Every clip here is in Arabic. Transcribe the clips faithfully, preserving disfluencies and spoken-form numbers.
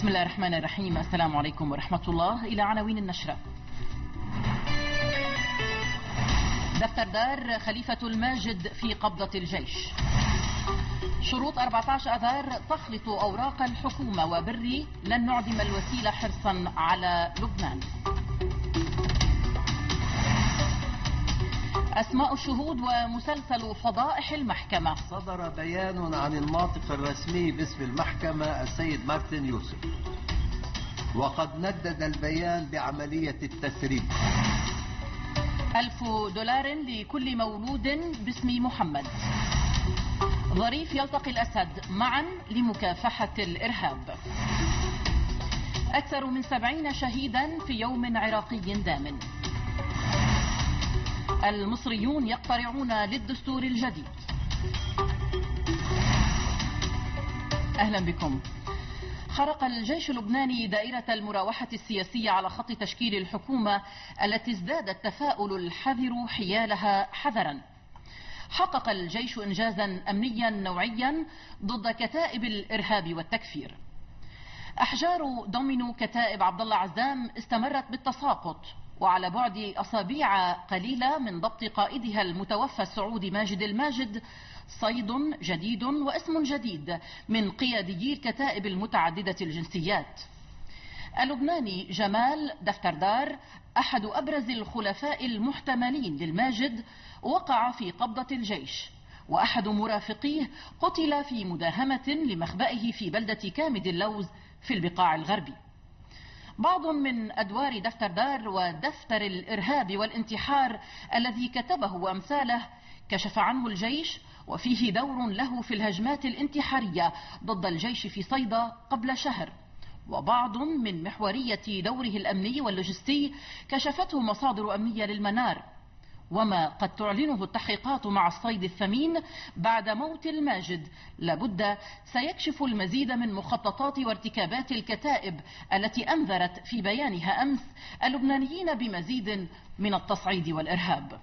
بسم الله الرحمن الرحيم. السلام عليكم ورحمة الله. إلى عناوين النشرة. دفتردار خليفة الماجد في قبضة الجيش. شروط أربعة عشر أذار تخلط أوراق الحكومة وبري لن نعدم الوسيلة حرصا على لبنان. أسماء الشهود ومسلسل فضائح المحكمة. صدر بيان عن الناطق الرسمي باسم المحكمة السيد مارتن يوسف، وقد ندد البيان بعملية التسريب. ألف دولار لكل مولود باسم محمد. ظريف يلتقي الأسد معا لمكافحة الإرهاب. أكثر من سبعين شهيدا في يوم عراقي دام. المصريون يقترعون للدستور الجديد. أهلا بكم. خرق الجيش اللبناني دائرة المراوحة السياسية على خط تشكيل الحكومة التي ازداد التفاؤل الحذر حيالها حذرا. حقق الجيش إنجازا أمنيا نوعيا ضد كتائب الإرهاب والتكفير. أحجار دومينو كتائب عبد الله عزام استمرت بالتساقط، وعلى بعد أسابيع قليلة من ضبط قائدها المتوفى السعودي ماجد الماجد صيد جديد واسم جديد من قياديي الكتائب المتعددة الجنسيات. اللبناني جمال دفتردار أحد أبرز الخلفاء المحتملين للماجد وقع في قبضة الجيش، وأحد مرافقيه قتل في مداهمة لمخبئه في بلدة كامد اللوز في البقاع الغربي. بعض من أدوار دفتردار ودفتر الإرهاب والانتحار الذي كتبه وأمثاله كشف عنه الجيش، وفيه دور له في الهجمات الانتحارية ضد الجيش في صيدا قبل شهر. وبعض من محورية دوره الأمني واللوجستي كشفته مصادر أمنية للمنار. وما قد تعلنه التحقيقات مع الصيد الثمين بعد موت الماجد لابد سيكشف المزيد من مخططات وارتكابات الكتائب التي أنذرت في بيانها أمس اللبنانيين بمزيد من التصعيد والإرهاب.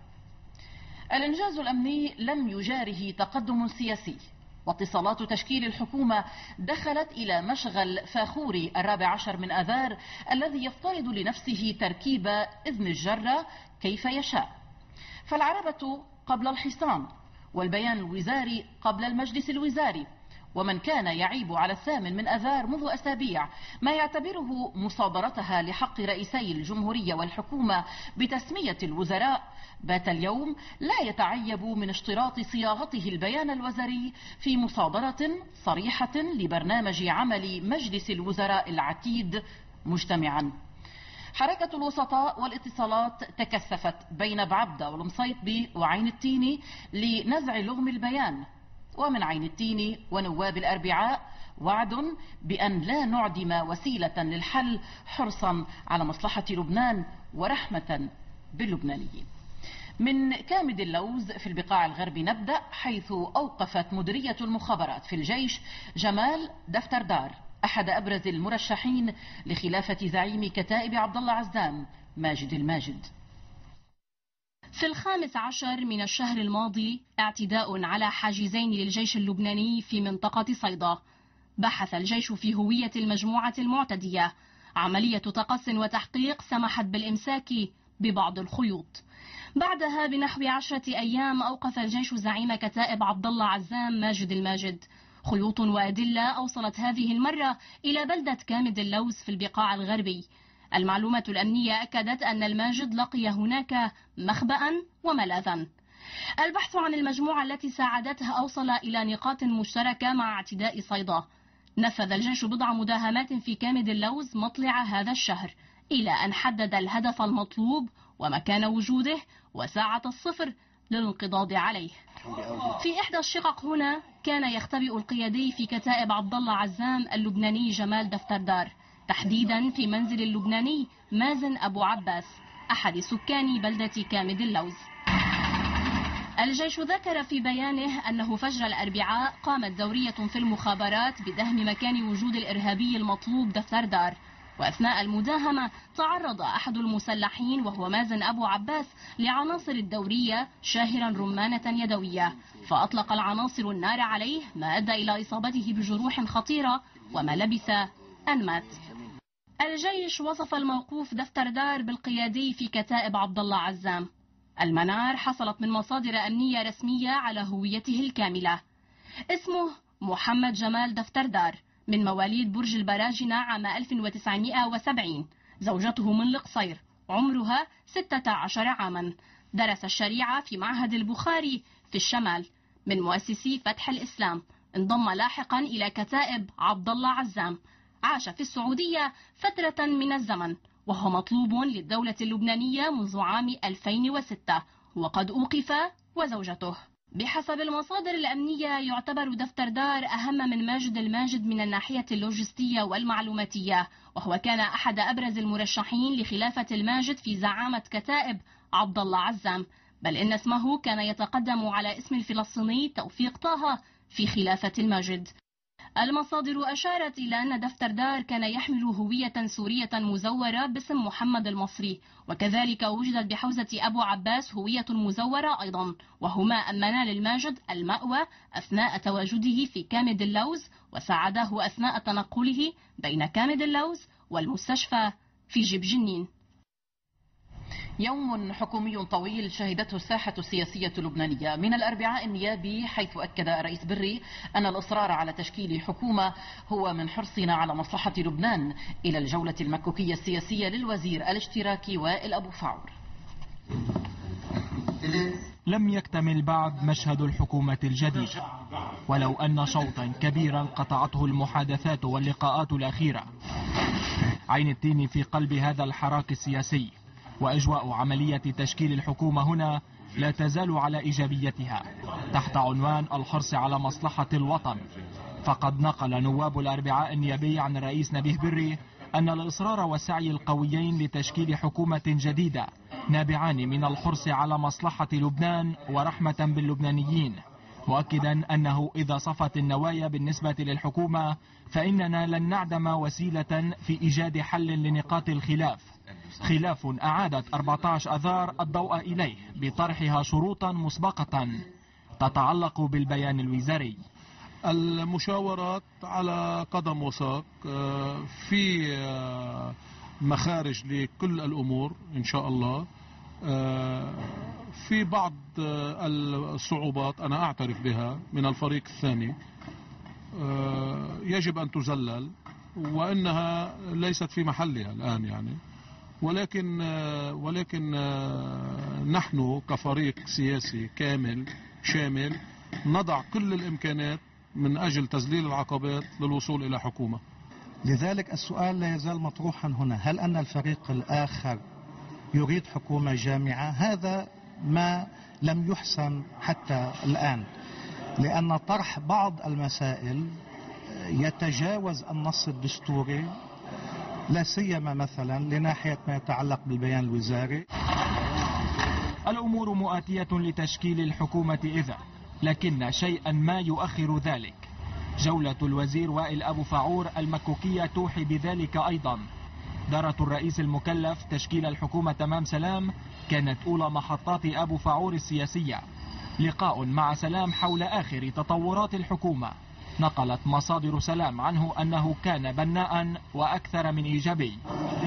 الإنجاز الأمني لم يجاره تقدم سياسي، واتصالات تشكيل الحكومة دخلت إلى مشغل فاخوري الرابع عشر من آذار الذي يفترض لنفسه تركيب إذن الجرة كيف يشاء. فالعربة قبل الحصان، والبيان الوزاري قبل المجلس الوزاري. ومن كان يعيب على الثامن من آذار منذ أسابيع ما يعتبره مصادرتها لحق رئيسي الجمهورية والحكومة بتسمية الوزراء بات اليوم لا يتعيب من اشتراط صياغته البيان الوزاري في مصادرة صريحة لبرنامج عمل مجلس الوزراء العتيد مجتمعا. حركة الوسطاء والاتصالات تكثفت بين بعبدة والمصيطبي وعين التيني لنزع لغم البيان، ومن عين التيني ونواب الأربعاء وعد بأن لا نعدم وسيلة للحل حرصا على مصلحة لبنان ورحمة باللبنانيين. من كامد اللوز في البقاع الغربي نبدأ، حيث أوقفت مديرية المخابرات في الجيش جمال دفتردار أحد أبرز المرشحين لخلافة زعيم كتائب عبد الله عزام ماجد الماجد. في الخامس عشر من الشهر الماضي اعتداء على حاجزين للجيش اللبناني في منطقة صيدا. بحث الجيش في هوية المجموعة المعتدية. عملية تقص وتحقيق سمحت بالإمساك ببعض الخيوط. بعدها بنحو عشرة أيام أوقف الجيش زعيم كتائب عبد الله عزام ماجد الماجد. خيوط وأدلة أوصلت هذه المرة إلى بلدة كامد اللوز في البقاع الغربي. المعلومة الأمنية أكدت أن الماجد لقي هناك مخبأ وملاذا. البحث عن المجموعة التي ساعدتها أوصل إلى نقاط مشتركة مع اعتداء صيدا. نفذ الجيش بضع مداهمات في كامد اللوز مطلع هذا الشهر، إلى أن حدد الهدف المطلوب ومكان وجوده وساعة الصفر للانقضاض عليه. في إحدى الشقق هنا كان يختبئ القيادي في كتائب عبد الله عزام اللبناني جمال دفتردار، تحديدا في منزل اللبناني مازن أبو عباس أحد سكان بلدة كامد اللوز. الجيش ذكر في بيانه أنه فجر الأربعاء قامت دورية في المخابرات بدهم مكان وجود الإرهابي المطلوب دفتردار، وأثناء المداهمة تعرض أحد المسلحين وهو مازن أبو عباس لعناصر الدورية شاهرا رمانة يدوية، فأطلق العناصر النار عليه ما أدى إلى إصابته بجروح خطيرة وما لبث أن مات. الجيش وصف الموقوف دفتر دار بالقيادي في كتائب عبد الله عزام. المنار حصلت من مصادر أمنية رسمية على هويته الكاملة. اسمه محمد جمال دفتر دار، من مواليد برج البراجنة عام ألف وتسعمئة وسبعين. زوجته من القصير، عمرها ستة عشر عاما. درس الشريعة في معهد البخاري في الشمال، من مؤسسي فتح الإسلام. انضم لاحقا إلى كتائب عبد الله عزام. عاش في السعودية فترة من الزمن، وهو مطلوب للدولة اللبنانية منذ عام ألفين وستة، وقد أوقف وزوجته. بحسب المصادر الأمنية يعتبر دفتر دار أهم من ماجد الماجد من الناحية اللوجستية والمعلوماتية، وهو كان أحد أبرز المرشحين لخلافة الماجد في زعامة كتائب عبد الله عزام، بل إن اسمه كان يتقدم على اسم الفلسطيني توفيق طه في خلافة الماجد. المصادر أشارت إلى أن دفتر دار كان يحمل هوية سورية مزورة باسم محمد المصري، وكذلك وجدت بحوزة أبو عباس هوية مزورة أيضا، وهما أمنا للماجد المأوى أثناء تواجده في كامد اللوز، وساعده أثناء تنقله بين كامد اللوز والمستشفى في جيب جنين. يوم حكومي طويل شهدته الساحة السياسية اللبنانية من الأربعاء النيابي، حيث أكد الرئيس بري أن الإصرار على تشكيل حكومة هو من حرصنا على مصلحة لبنان، إلى الجولة المكوكية السياسية للوزير الاشتراكي وائل أبو فعور. لم يكتمل بعد مشهد الحكومة الجديدة، ولو أن شوطا كبيرا قطعته المحادثات واللقاءات الأخيرة. عين التين في قلب هذا الحراك السياسي، وأجواء عملية تشكيل الحكومة هنا لا تزال على إيجابيتها تحت عنوان الحرص على مصلحة الوطن. فقد نقل نواب الأربعاء النيابي عن الرئيس نبيه بري أن الإصرار والسعي القويين لتشكيل حكومة جديدة نابعان من الحرص على مصلحة لبنان ورحمة باللبنانيين، مؤكدا أنه إذا صفت النوايا بالنسبة للحكومة فإننا لن نعدم وسيلة في إيجاد حل لنقاط الخلاف، خلاف أعادت أربعة عشر أذار الضوء إليه بطرحها شروطا مسبقة تتعلق بالبيان الوزاري. المشاورات على قدم وساق، في مخارج لكل الأمور إن شاء الله. في بعض الصعوبات أنا أعترف بها من الفريق الثاني يجب أن تزلل، وإنها ليست في محلها الآن يعني، ولكن ولكن نحن كفريق سياسي كامل شامل نضع كل الإمكانات من أجل تذليل العقبات للوصول إلى حكومة. لذلك السؤال لا يزال مطروحا هنا، هل أن الفريق الآخر يريد حكومة جامعة؟ هذا ما لم يحسن حتى الآن، لأن طرح بعض المسائل يتجاوز النص الدستوري، لا سيما مثلا لناحية ما يتعلق بالبيان الوزاري. الأمور مؤاتية لتشكيل الحكومة إذا، لكن شيئا ما يؤخر ذلك. جولة الوزير وائل أبو فعور المكوكية توحي بذلك أيضا. دارة الرئيس المكلف تشكيل الحكومة تمام سلام كانت أولى محطات أبو فعور السياسية. لقاء مع سلام حول آخر تطورات الحكومة، نقلت مصادر سلام عنه أنه كان بناء وأكثر من إيجابي.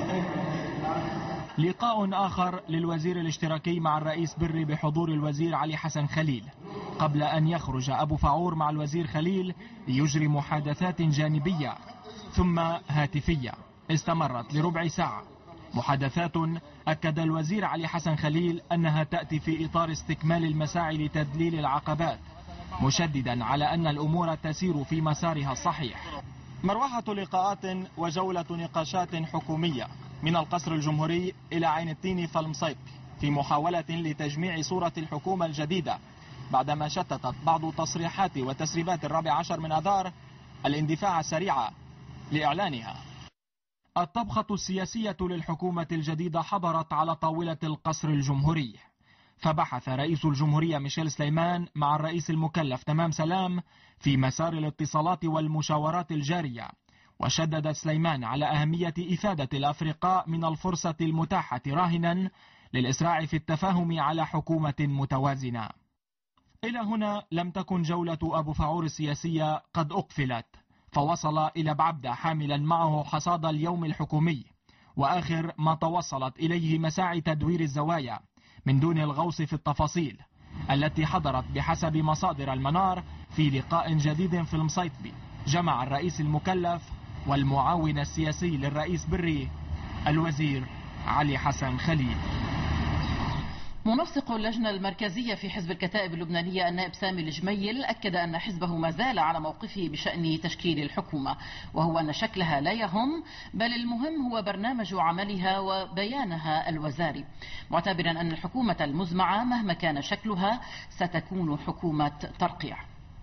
لقاء آخر للوزير الاشتراكي مع الرئيس بري بحضور الوزير علي حسن خليل، قبل أن يخرج أبو فعور مع الوزير خليل ليجري محادثات جانبية ثم هاتفية استمرت لربع ساعة. محادثات أكد الوزير علي حسن خليل أنها تأتي في إطار استكمال المساعي لتذليل العقبات، مشددا على أن الأمور تسير في مسارها الصحيح. مروحة لقاءات وجولة نقاشات حكومية من القصر الجمهوري إلى عين التين فالمصيط، في محاولة لتجميع صورة الحكومة الجديدة، بعدما شتتت بعض تصريحات وتسريبات الرابع عشر من أذار الاندفاع السريع لإعلانها. الطبخة السياسية للحكومة الجديدة حضرت على طاولة القصر الجمهوري، فبحث رئيس الجمهورية ميشيل سليمان مع الرئيس المكلف تمام سلام في مسار الاتصالات والمشاورات الجارية، وشدد سليمان على أهمية إفادة الأفرقاء من الفرصة المتاحة راهنا للإسراع في التفاهم على حكومة متوازنة. إلى هنا لم تكن جولة أبو فعور السياسية قد أقفلت، فوصل إلى بعبدة حاملا معه حصاد اليوم الحكومي، وآخر ما توصلت إليه مساعي تدوير الزوايا من دون الغوص في التفاصيل التي حضرت بحسب مصادر المنار في لقاء جديد في المصيطبي جمع الرئيس المكلف والمعاون السياسي للرئيس بري الوزير علي حسن خليل. منسق اللجنة المركزية في حزب الكتائب اللبنانية النائب سامي الجميل أكد أن حزبه ما زال على موقفه بشأن تشكيل الحكومة، وهو أن شكلها لا يهم، بل المهم هو برنامج عملها وبيانها الوزاري، معتبرا أن الحكومة المزمعة مهما كان شكلها ستكون حكومة ترقيع.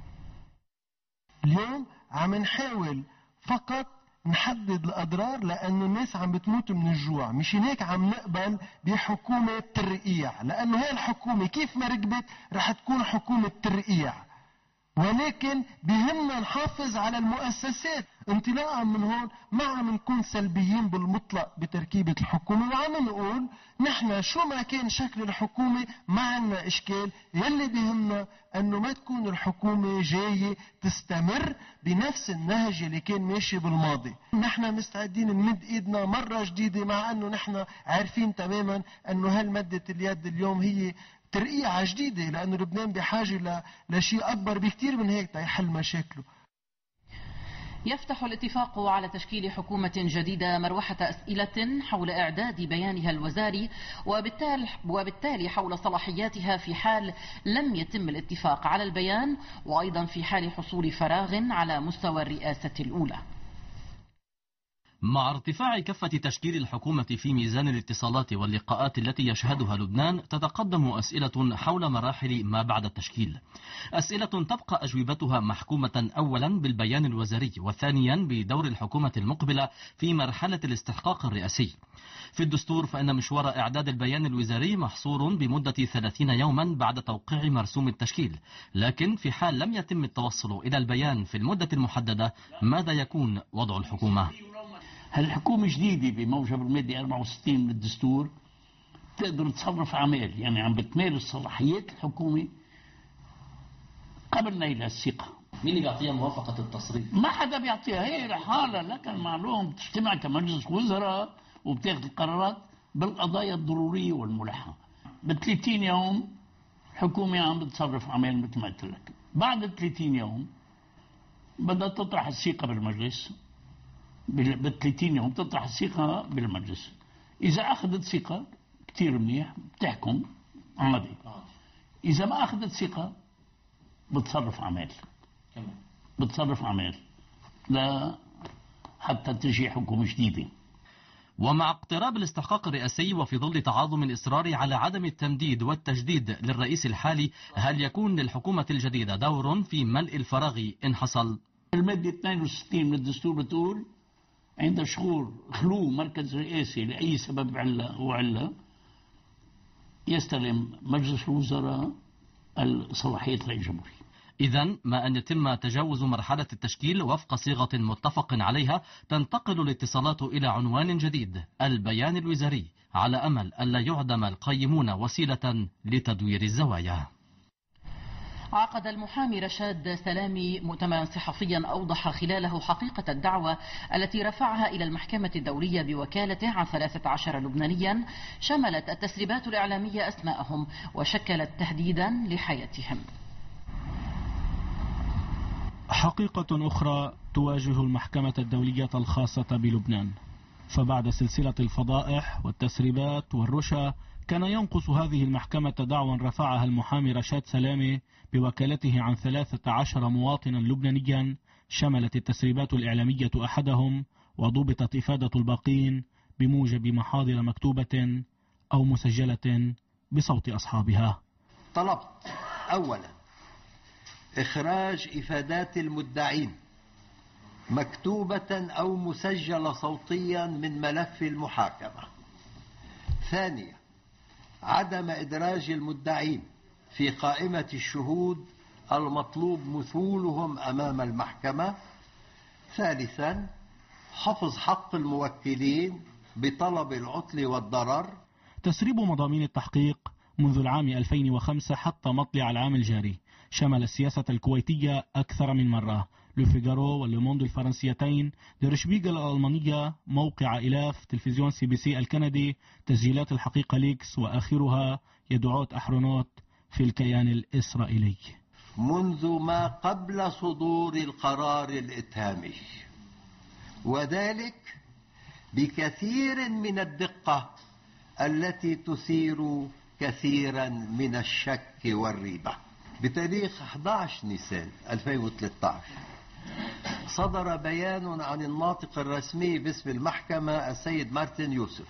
اليوم عم نحاول فقط نحدد الأضرار لأنه الناس عم بتموت من الجوع، مش هيك عم نقبل بحكومة ترقيع، لأنه هي الحكومة كيف ما ركبت رح تكون حكومة ترقيع، ولكن بهمنا نحافظ على المؤسسات. انطلاقا من هون ما عم نكون سلبيين بالمطلق بتركيبة الحكومة، وعم نقول نحن شو ما كان شكل الحكومة ما عنا إشكال، يلي بهمنا أنه ما تكون الحكومة جاية تستمر بنفس النهج اللي كان ماشي بالماضي. نحن مستعدين نمد إيدنا مرة جديدة، مع أنه نحن عارفين تماما أنه هالمدة اليد اليوم هي ترقيعة جديدة، لأنه لبنان بحاجة لشيء أكبر بكتير من هيك تيحل مشاكله. يفتح الاتفاق على تشكيل حكومة جديدة مروحة أسئلة حول إعداد بيانها الوزاري، وبالتالي, وبالتالي حول صلاحياتها في حال لم يتم الاتفاق على البيان، وأيضا في حال حصول فراغ على مستوى الرئاسة الأولى. مع ارتفاع كفة تشكيل الحكومة في ميزان الاتصالات واللقاءات التي يشهدها لبنان، تتقدم أسئلة حول مراحل ما بعد التشكيل. أسئلة تبقى أجوبتها محكومة أولا بالبيان الوزاري، وثانيا بدور الحكومة المقبلة في مرحلة الاستحقاق الرئاسي. في الدستور فإن مشوار إعداد البيان الوزاري محصور بمدة ثلاثين يوما بعد توقيع مرسوم التشكيل، لكن في حال لم يتم التوصل إلى البيان في المدة المحددة، ماذا يكون وضع الحكومة؟ هالحكومة جديدة بموجب المادة أربعة وستين من الدستور تقدر تصرف أعمال، يعني عم بتمارس صلاحيات الحكومة قبل نيل الثقة. مين اللي بيعطيها موافقة التصريف؟ ما حدا بيعطيها، هي لحالها لك المعلوم بتجتمع كمجلس وزراء وبتاخذ القرارات بالقضايا الضرورية والملحة. ب ثلاثين يوم الحكومة عم بتصرف أعمال مثل ما قلت لك، بعد ثلاثين يوم بدها تطرح الثقة بالمجلس، بال ثلاثين يوم تطرح الثقة بالمجلس. إذا أخذت ثقة كتير منيح بتحكم عمدي، إذا ما أخذت ثقة بتصرف أعمال، بتصرف أعمال لا حتى تجي حكومة جديدة. ومع اقتراب الاستحقاق الرئاسي وفي ظل تعاظم الإصرار على عدم التمديد والتجديد للرئيس الحالي، هل يكون للحكومة الجديدة دور في ملء الفراغ إن حصل؟ المادة اثنين وستين من الدستور بتقول عند شهور خلو مركز رئاسي لأي سبب علة وعلة يستلم مجلس الوزراء الصلاحيات الرئيس الجمهوري. إذن ما أن يتم تجاوز مرحلة التشكيل وفق صيغة متفق عليها، تنتقل الاتصالات إلى عنوان جديد، البيان الوزاري، على أمل ألا يعدم القيمون وسيلة لتدوير الزوايا. عقد المحامي رشاد سلامي مؤتمرا صحفيا أوضح خلاله حقيقة الدعوة التي رفعها إلى المحكمة الدولية بوكالته عن ثلاثة عشر لبنانيا، شملت التسريبات الإعلامية أسماءهم وشكلت تهديدا لحياتهم. حقيقة أخرى تواجه المحكمة الدولية الخاصة بلبنان، فبعد سلسلة الفضائح والتسريبات والرشا كان ينقص هذه المحكمة دعوى رفعها المحامي رشاد سلامي بوكالته عن ثلاثة عشر مواطنا لبنانيا، شملت التسريبات الإعلامية أحدهم وضبطت إفادة الباقين بموجب محاضر مكتوبة أو مسجلة بصوت أصحابها. طلبت أولا إخراج إفادات المدعين مكتوبة أو مسجلة صوتيا من ملف المحاكمة. ثانيا عدم إدراج المدعين في قائمة الشهود المطلوب مثولهم أمام المحكمة. ثالثا حفظ حق الموكلين بطلب العطل والضرر. تسريب مضامين التحقيق منذ العام ألفين وخمسة حتى مطلع العام الجاري شمل السياسة الكويتية أكثر من مرة، لو فيغارو والليموند الفرنسيتين، دير شبيغل الألمانية، موقع إلاف، تلفزيون سي بي سي الكندي، تسجيلات الحقيقة ليكس، وآخرها يدعوت أحرونوت في الكيان الإسرائيلي. منذ ما قبل صدور القرار الإتهامي، وذلك بكثير من الدقة التي تثير كثيرا من الشك والريبة. بتاريخ أحد عشر نيسان ألفين وثلاثة عشر صدر بيان عن الناطق الرسمي باسم المحكمة السيد مارتن يوسف،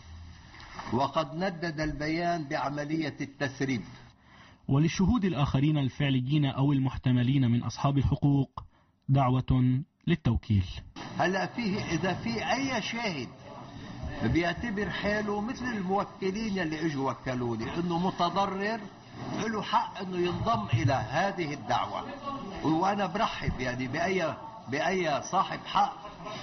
وقد ندد البيان بعملية التسريب. وللشهود الآخرين الفعليين أو المحتملين من أصحاب الحقوق دعوة للتوكيل. هلأ فيه إذا في أي شاهد بيعتبر حاله مثل الموكلين اللي اجوا وكلوني انه متضرر، له حق انه ينضم الى هذه الدعوة، وانا برحب يعني باي باي صاحب حق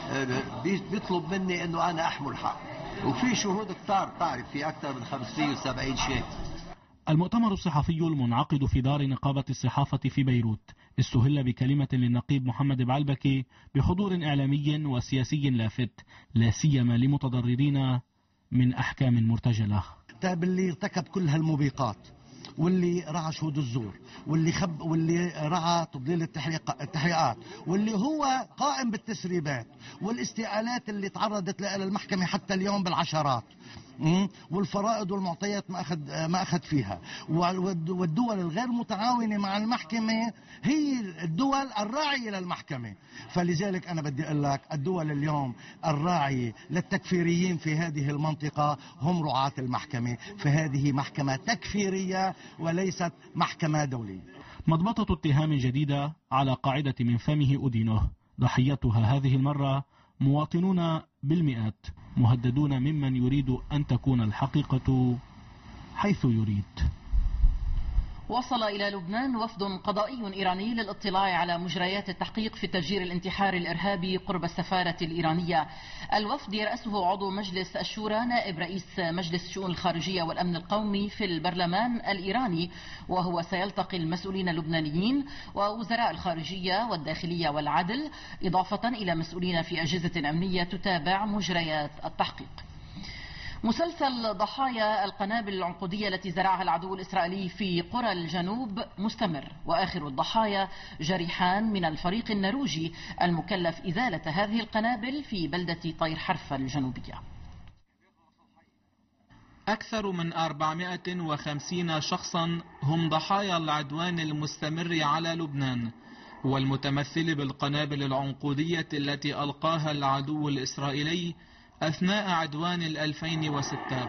بيطلب مني انه انا احمل حق. وفي شهود كتار، تعرف في اكثر من خمسمئة وسبعين شاهد. المؤتمر الصحفي المنعقد في دار نقابة الصحافة في بيروت استهل بكلمة للنقيب محمد بعلبكي بحضور إعلامي وسياسي لافت، لا سيما لمتضررين من أحكام مرتجلة. طيب اللي ارتكب كل هالموبقات، واللي رعى شهود الزور، واللي خب واللي رعى تضليل التحقيقات، واللي هو قائم بالتسريبات والاستئالات اللي تعرضت لها المحكمة حتى اليوم بالعشرات، والفرائض والمعطيات ما أخذ ما أخذ فيها، والدول الغير متعاونة مع المحكمة هي الدول الراعية للمحكمة. فلذلك أنا بدي أقول لك الدول اليوم الراعية للتكفيريين في هذه المنطقة هم رعاة المحكمة، فهذه محكمة تكفيرية وليست محكمة دولية. مضبطة اتهام جديدة على قاعدة من فمه أدينه، ضحيتها هذه المرة مواطنون بالمئات، مهددون ممن يريد أن تكون الحقيقة حيث يريد. وصل إلى لبنان وفد قضائي إيراني للاطلاع على مجريات التحقيق في تفجير الانتحار الإرهابي قرب السفارة الإيرانية. الوفد يرأسه عضو مجلس الشورى نائب رئيس مجلس الشؤون الخارجية والأمن القومي في البرلمان الإيراني، وهو سيلتقي المسؤولين اللبنانيين ووزراء الخارجية والداخلية والعدل، إضافة إلى مسؤولين في أجهزة أمنية تتابع مجريات التحقيق. مسلسل ضحايا القنابل العنقودية التي زرعها العدو الإسرائيلي في قرى الجنوب مستمر، وآخر الضحايا جريحان من الفريق النرويجي المكلف إزالة هذه القنابل في بلدة طير حرفة الجنوبية. أكثر من أربعمئة وخمسين شخصا هم ضحايا العدوان المستمر على لبنان، والمتمثل بالقنابل العنقودية التي ألقاها العدو الإسرائيلي أثناء عدوان الألفين وستة.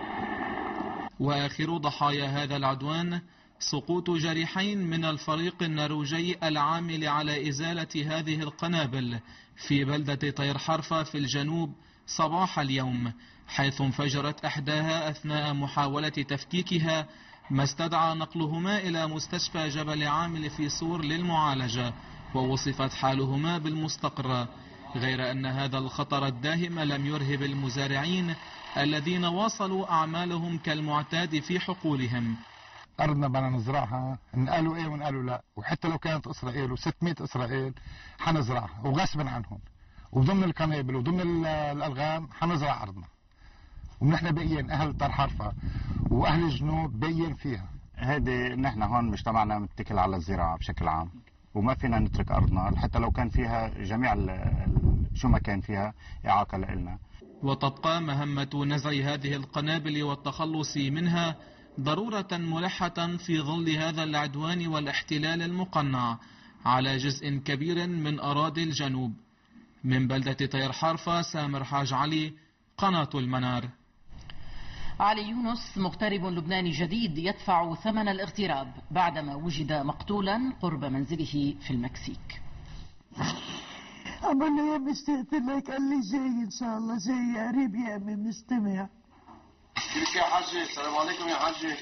وآخر ضحايا هذا العدوان سقوط جريحين من الفريق النرويجي العامل على إزالة هذه القنابل في بلدة طير حرفة في الجنوب صباح اليوم، حيث انفجرت إحداها أثناء محاولة تفكيكها، ما استدعى نقلهما إلى مستشفى جبل عامل في سور للمعالجة، ووصفت حالهما بالمستقرة، غير أن هذا الخطر الداهم لم يرهب المزارعين الذين واصلوا أعمالهم كالمعتاد في حقولهم. أرضنا بدنا نزرعها، نقالوا إيه ونقالوا لا، وحتى لو كانت إسرائيل وستمئة إسرائيل حنزرعها وغصبا عنهم، وضمن القنابل وضمن الألغام حنزرع أرضنا، ونحن باقيين أهل طير حرفة وأهل الجنوب باقيين فيها. هذه نحن هون مجتمعنا متكل على الزراعة بشكل عام، وما فينا نترك أرضنا حتى لو كان فيها جميع شو ما كان فيها إعاقة لنا. وتبقى مهمة نزع هذه القنابل والتخلص منها ضرورة ملحة في ظل هذا العدوان والاحتلال المقنع على جزء كبير من أراضي الجنوب. من بلدة طير حرفة، سامر حاج علي، قناة المنار. علي يونس مغترب لبناني جديد يدفع ثمن الاغتراب بعدما وجد مقتولا قرب منزله في المكسيك. أما أنا يا مشتقت لك، قال لي جاي إن شاء الله، جاي قريب يا أمي بنجتمع. كيفك يا حاجة؟ السلام عليكم يا حاجة.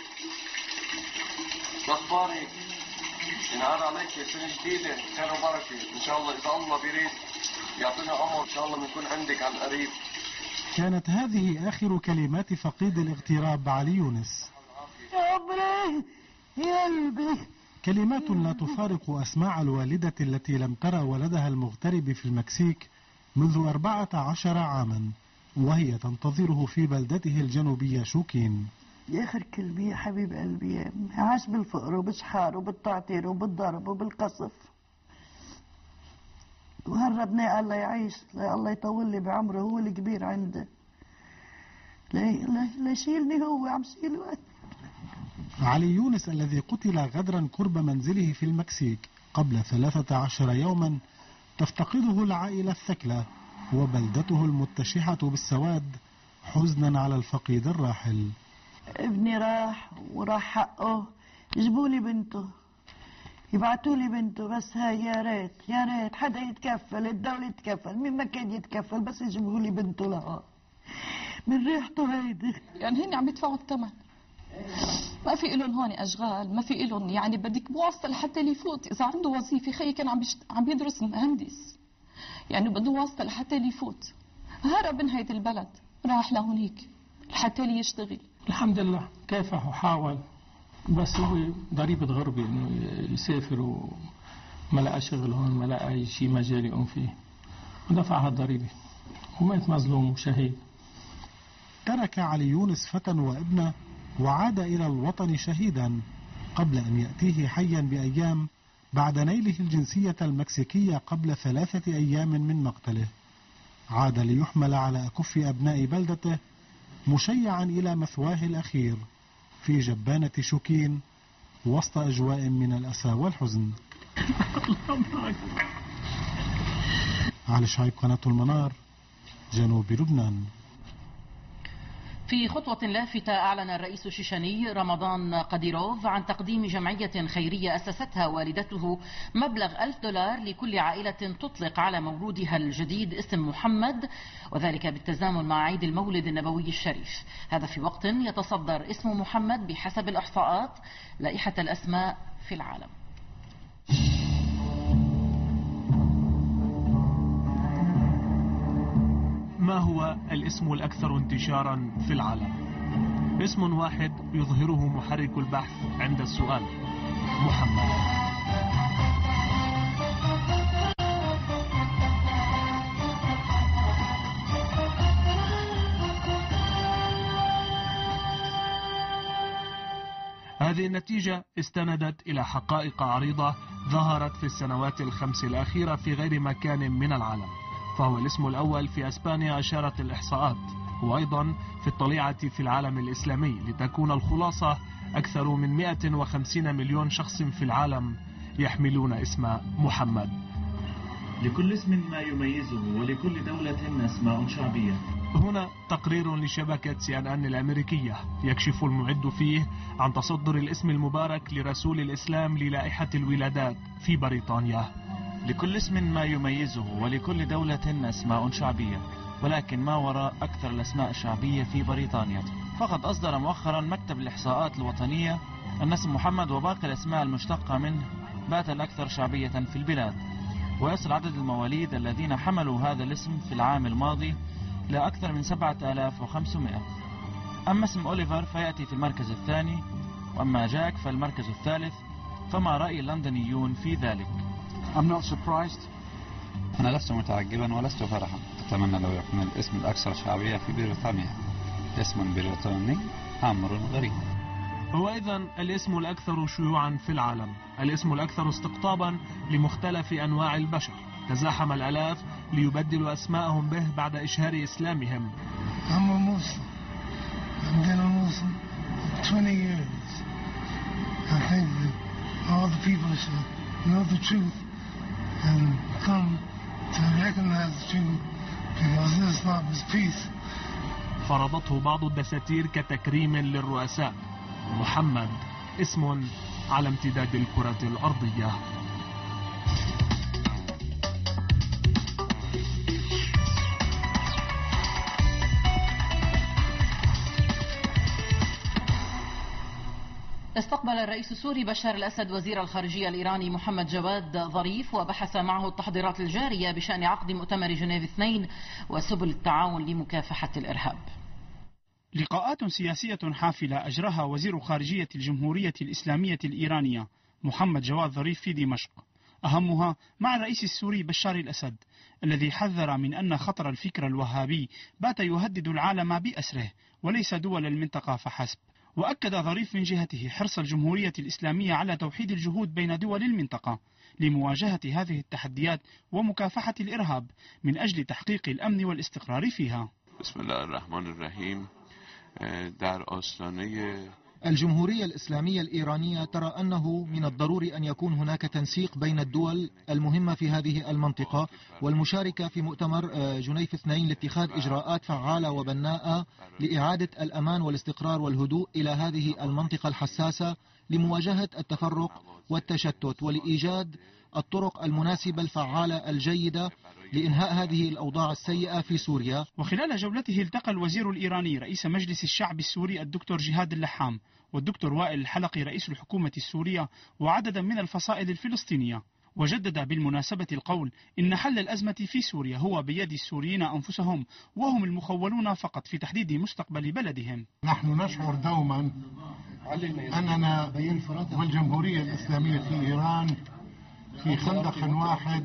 شو أخبارك؟ ينهار عليك، سنة جديدة، خير وبركة، إن شاء الله إذا الله بيريد يعطينا عمر إن شاء الله بنكون عندك عن قريب. كانت هذه آخر كلمات فقيد الاغتراب علي يونس. يا عمري يا قلبي كلمات لا تفارق أسماع الوالدة التي لم ترى ولدها المغترب في المكسيك منذ أربعة عشر عاما، وهي تنتظره في بلدته الجنوبية شوكين. يا آخر كلمة يا حبيب قلبي، عاش بالفقر وبالشحار وبالتعطير وبالضرب وبالقصف، وهربناه الله يعيش، الله يطول لي بعمره، هو الكبير عنده، لا لا لا يشيلني، هو عم شيله. علي يونس الذي قتل غدرا قرب منزله في المكسيك قبل ثلاثة عشر يوما تفتقده العائلة الثكلى وبلدته المتشحة بالسواد حزنا على الفقيد الراحل. ابني راح وراح حقه، يجيبوا لي بنته، يبعتوا لي بنته، بس هاي يا ريت يا ريت حدا يتكفل، الدولة يتكفل، مين ما كان يتكفل، بس يجيبوا لي بنته لها من ريحته هيدي. يعني هن عم يدفعوا الثمن، ما في إلهم هون أشغال، ما في إلهم، يعني بدك موصل حتى يفوت، إذا عنده وظيفة. خيي كان عم بيشت... عم يدرس مهندس، يعني بده واسطة لحتى يفوت، هرب من هيدي البلد راح لهونيك لحتى يشتغل. الحمد لله كافح وحاول، بس هو ضريبة غربي انه يسافر وما لقى شغل هون، ما لقى اي شيء مجال يقوم فيه، ودفع هالضريبة ومات مظلوم وشهيد. ترك علي يونس فتى وابنه وعاد إلى الوطن شهيدا قبل أن يأتيه حيا بأيام بعد نيله الجنسية المكسيكية قبل ثلاثة أيام من مقتله. عاد ليحمل على أكف أبناء بلدته مشيعا إلى مثواه الأخير في جبانة شوكين وسط أجواء من الأسى والحزن. علي شعيب، قناة المنار، جنوب لبنان. في خطوة لافتة أعلن الرئيس الشيشاني رمضان قديروف عن تقديم جمعية خيرية أسستها والدته مبلغ ألف دولار لكل عائلة تطلق على مولودها الجديد اسم محمد، وذلك بالتزامن مع عيد المولد النبوي الشريف. هذا في وقت يتصدر اسم محمد بحسب الإحصاءات لائحة الأسماء في العالم. ما هو الاسم الأكثر انتشارا في العالم؟ اسم واحد يظهره محرك البحث عند السؤال: محمد. هذه النتيجة استندت إلى حقائق عريضة ظهرت في السنوات الخمس الأخيرة في غير مكان من العالم. فهو الاسم الأول في أسبانيا أشارت الإحصاءات، وأيضا في الطليعة في العالم الإسلامي، لتكون الخلاصة أكثر من مئة وخمسين مليون شخص في العالم يحملون اسم محمد. لكل اسم ما يميزه ولكل دولة أسماء شعبية. هنا تقرير لشبكة سي ان ان الأمريكية يكشف المعد فيه عن تصدر الاسم المبارك لرسول الإسلام للائحة الولادات في بريطانيا. لكل اسم ما يميزه ولكل دولة أسماء شعبية، ولكن ما وراء أكثر الأسماء الشعبية في بريطانيا. فقد أصدر مؤخرا مكتب الإحصاءات الوطنية أن اسم محمد وباقي الأسماء المشتقة منه بات الأكثر شعبية في البلاد، ويصل عدد المواليد الذين حملوا هذا الاسم في العام الماضي لأكثر من سبعة آلاف وخمسمائة. أما اسم أوليفر فيأتي في المركز الثاني، وأما جاك فالمركز الثالث. فما رأي اللندنيون في ذلك؟ I'm not surprised. أنا لست متعجبا ولست فرحا. أتمنى لو يكون الاسم الأكثر شعبية في بريطانيا اسم بريطاني أمر غريب. هو إذن الاسم الأكثر شيوعا في العالم، الاسم الأكثر استقطابا لمختلف أنواع البشر. تزاحم الآلاف ليبدلوا أسماءهم به بعد إشهار إسلامهم. I'm a Muslim. I've been a Muslim for twenty years. I think that all the people should know the truth and come to recognize the truth because Islam is peace. فرضته بعض الدساتير كتكريم للرؤساء. محمد اسم على امتداد الكرة الأرضية. استقبل الرئيس السوري بشار الأسد وزير الخارجية الإيراني محمد جواد ظريف، وبحث معه التحضيرات الجارية بشأن عقد مؤتمر جنيف اثنين وسبل التعاون لمكافحة الإرهاب. لقاءات سياسية حافلة أجراها وزير خارجية الجمهورية الإسلامية الإيرانية محمد جواد ظريف في دمشق، أهمها مع الرئيس السوري بشار الأسد الذي حذر من أن خطر الفكر الوهابي بات يهدد العالم بأسره وليس دول المنطقة فحسب. وأكد ظريف من جهته حرص الجمهورية الإسلامية على توحيد الجهود بين دول المنطقة لمواجهة هذه التحديات ومكافحة الإرهاب من أجل تحقيق الأمن والاستقرار فيها. بسم الله الرحمن الرحيم. در آستانه الجمهورية الإسلامية الإيرانية ترى أنه من الضروري أن يكون هناك تنسيق بين الدول المهمة في هذه المنطقة والمشاركة في مؤتمر جنيف اثنين لاتخاذ إجراءات فعالة وبناءة لإعادة الأمان والاستقرار والهدوء إلى هذه المنطقة الحساسة لمواجهة التفرق والتشتت ولإيجاد الطرق المناسبة الفعالة الجيدة لإنهاء هذه الأوضاع السيئة في سوريا. وخلال جولته التقى الوزير الإيراني رئيس مجلس الشعب السوري الدكتور جهاد اللحام والدكتور وائل الحلقي رئيس الحكومة السورية وعددا من الفصائل الفلسطينية، وجدد بالمناسبة القول إن حل الأزمة في سوريا هو بيد السوريين أنفسهم وهم المخولون فقط في تحديد مستقبل بلدهم. نحن نشعر دوما أننا والجمهورية الإسلامية في إيران في خندق واحد،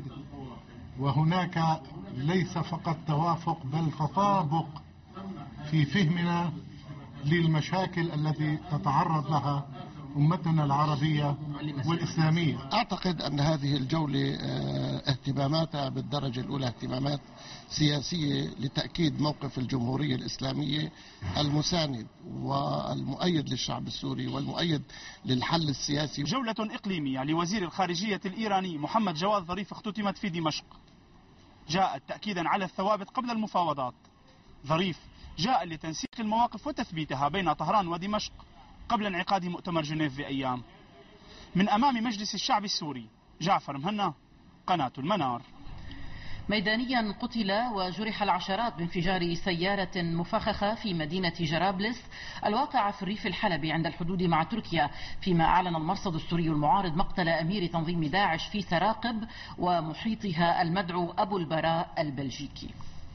وهناك ليس فقط توافق بل تطابق في فهمنا للمشاكل التي تتعرض لها أمتنا العربية والإسلامية. أعتقد أن هذه الجولة اهتماماتها بالدرجة الأولى اهتمامات سياسية لتأكيد موقف الجمهورية الإسلامية المساند والمؤيد للشعب السوري والمؤيد للحل السياسي. جولة إقليمية لوزير الخارجية الإيراني محمد جواد ظريف اختتمت في دمشق، جاءت تأكيدا على الثوابت قبل المفاوضات. ظريف جاء لتنسيق المواقف وتثبيتها بين طهران ودمشق قبل انعقاد مؤتمر جنيف بأيام. من أمام مجلس الشعب السوري، جعفر مهنا، قناة المنار. ميدانيا قتل وجرح العشرات بانفجار سيارة مفخخة في مدينة جرابلس الواقعة في الريف الحلبي عند الحدود مع تركيا، فيما أعلن المرصد السوري المعارض مقتل أمير تنظيم داعش في سراقب ومحيطها المدعو أبو البراء البلجيكي.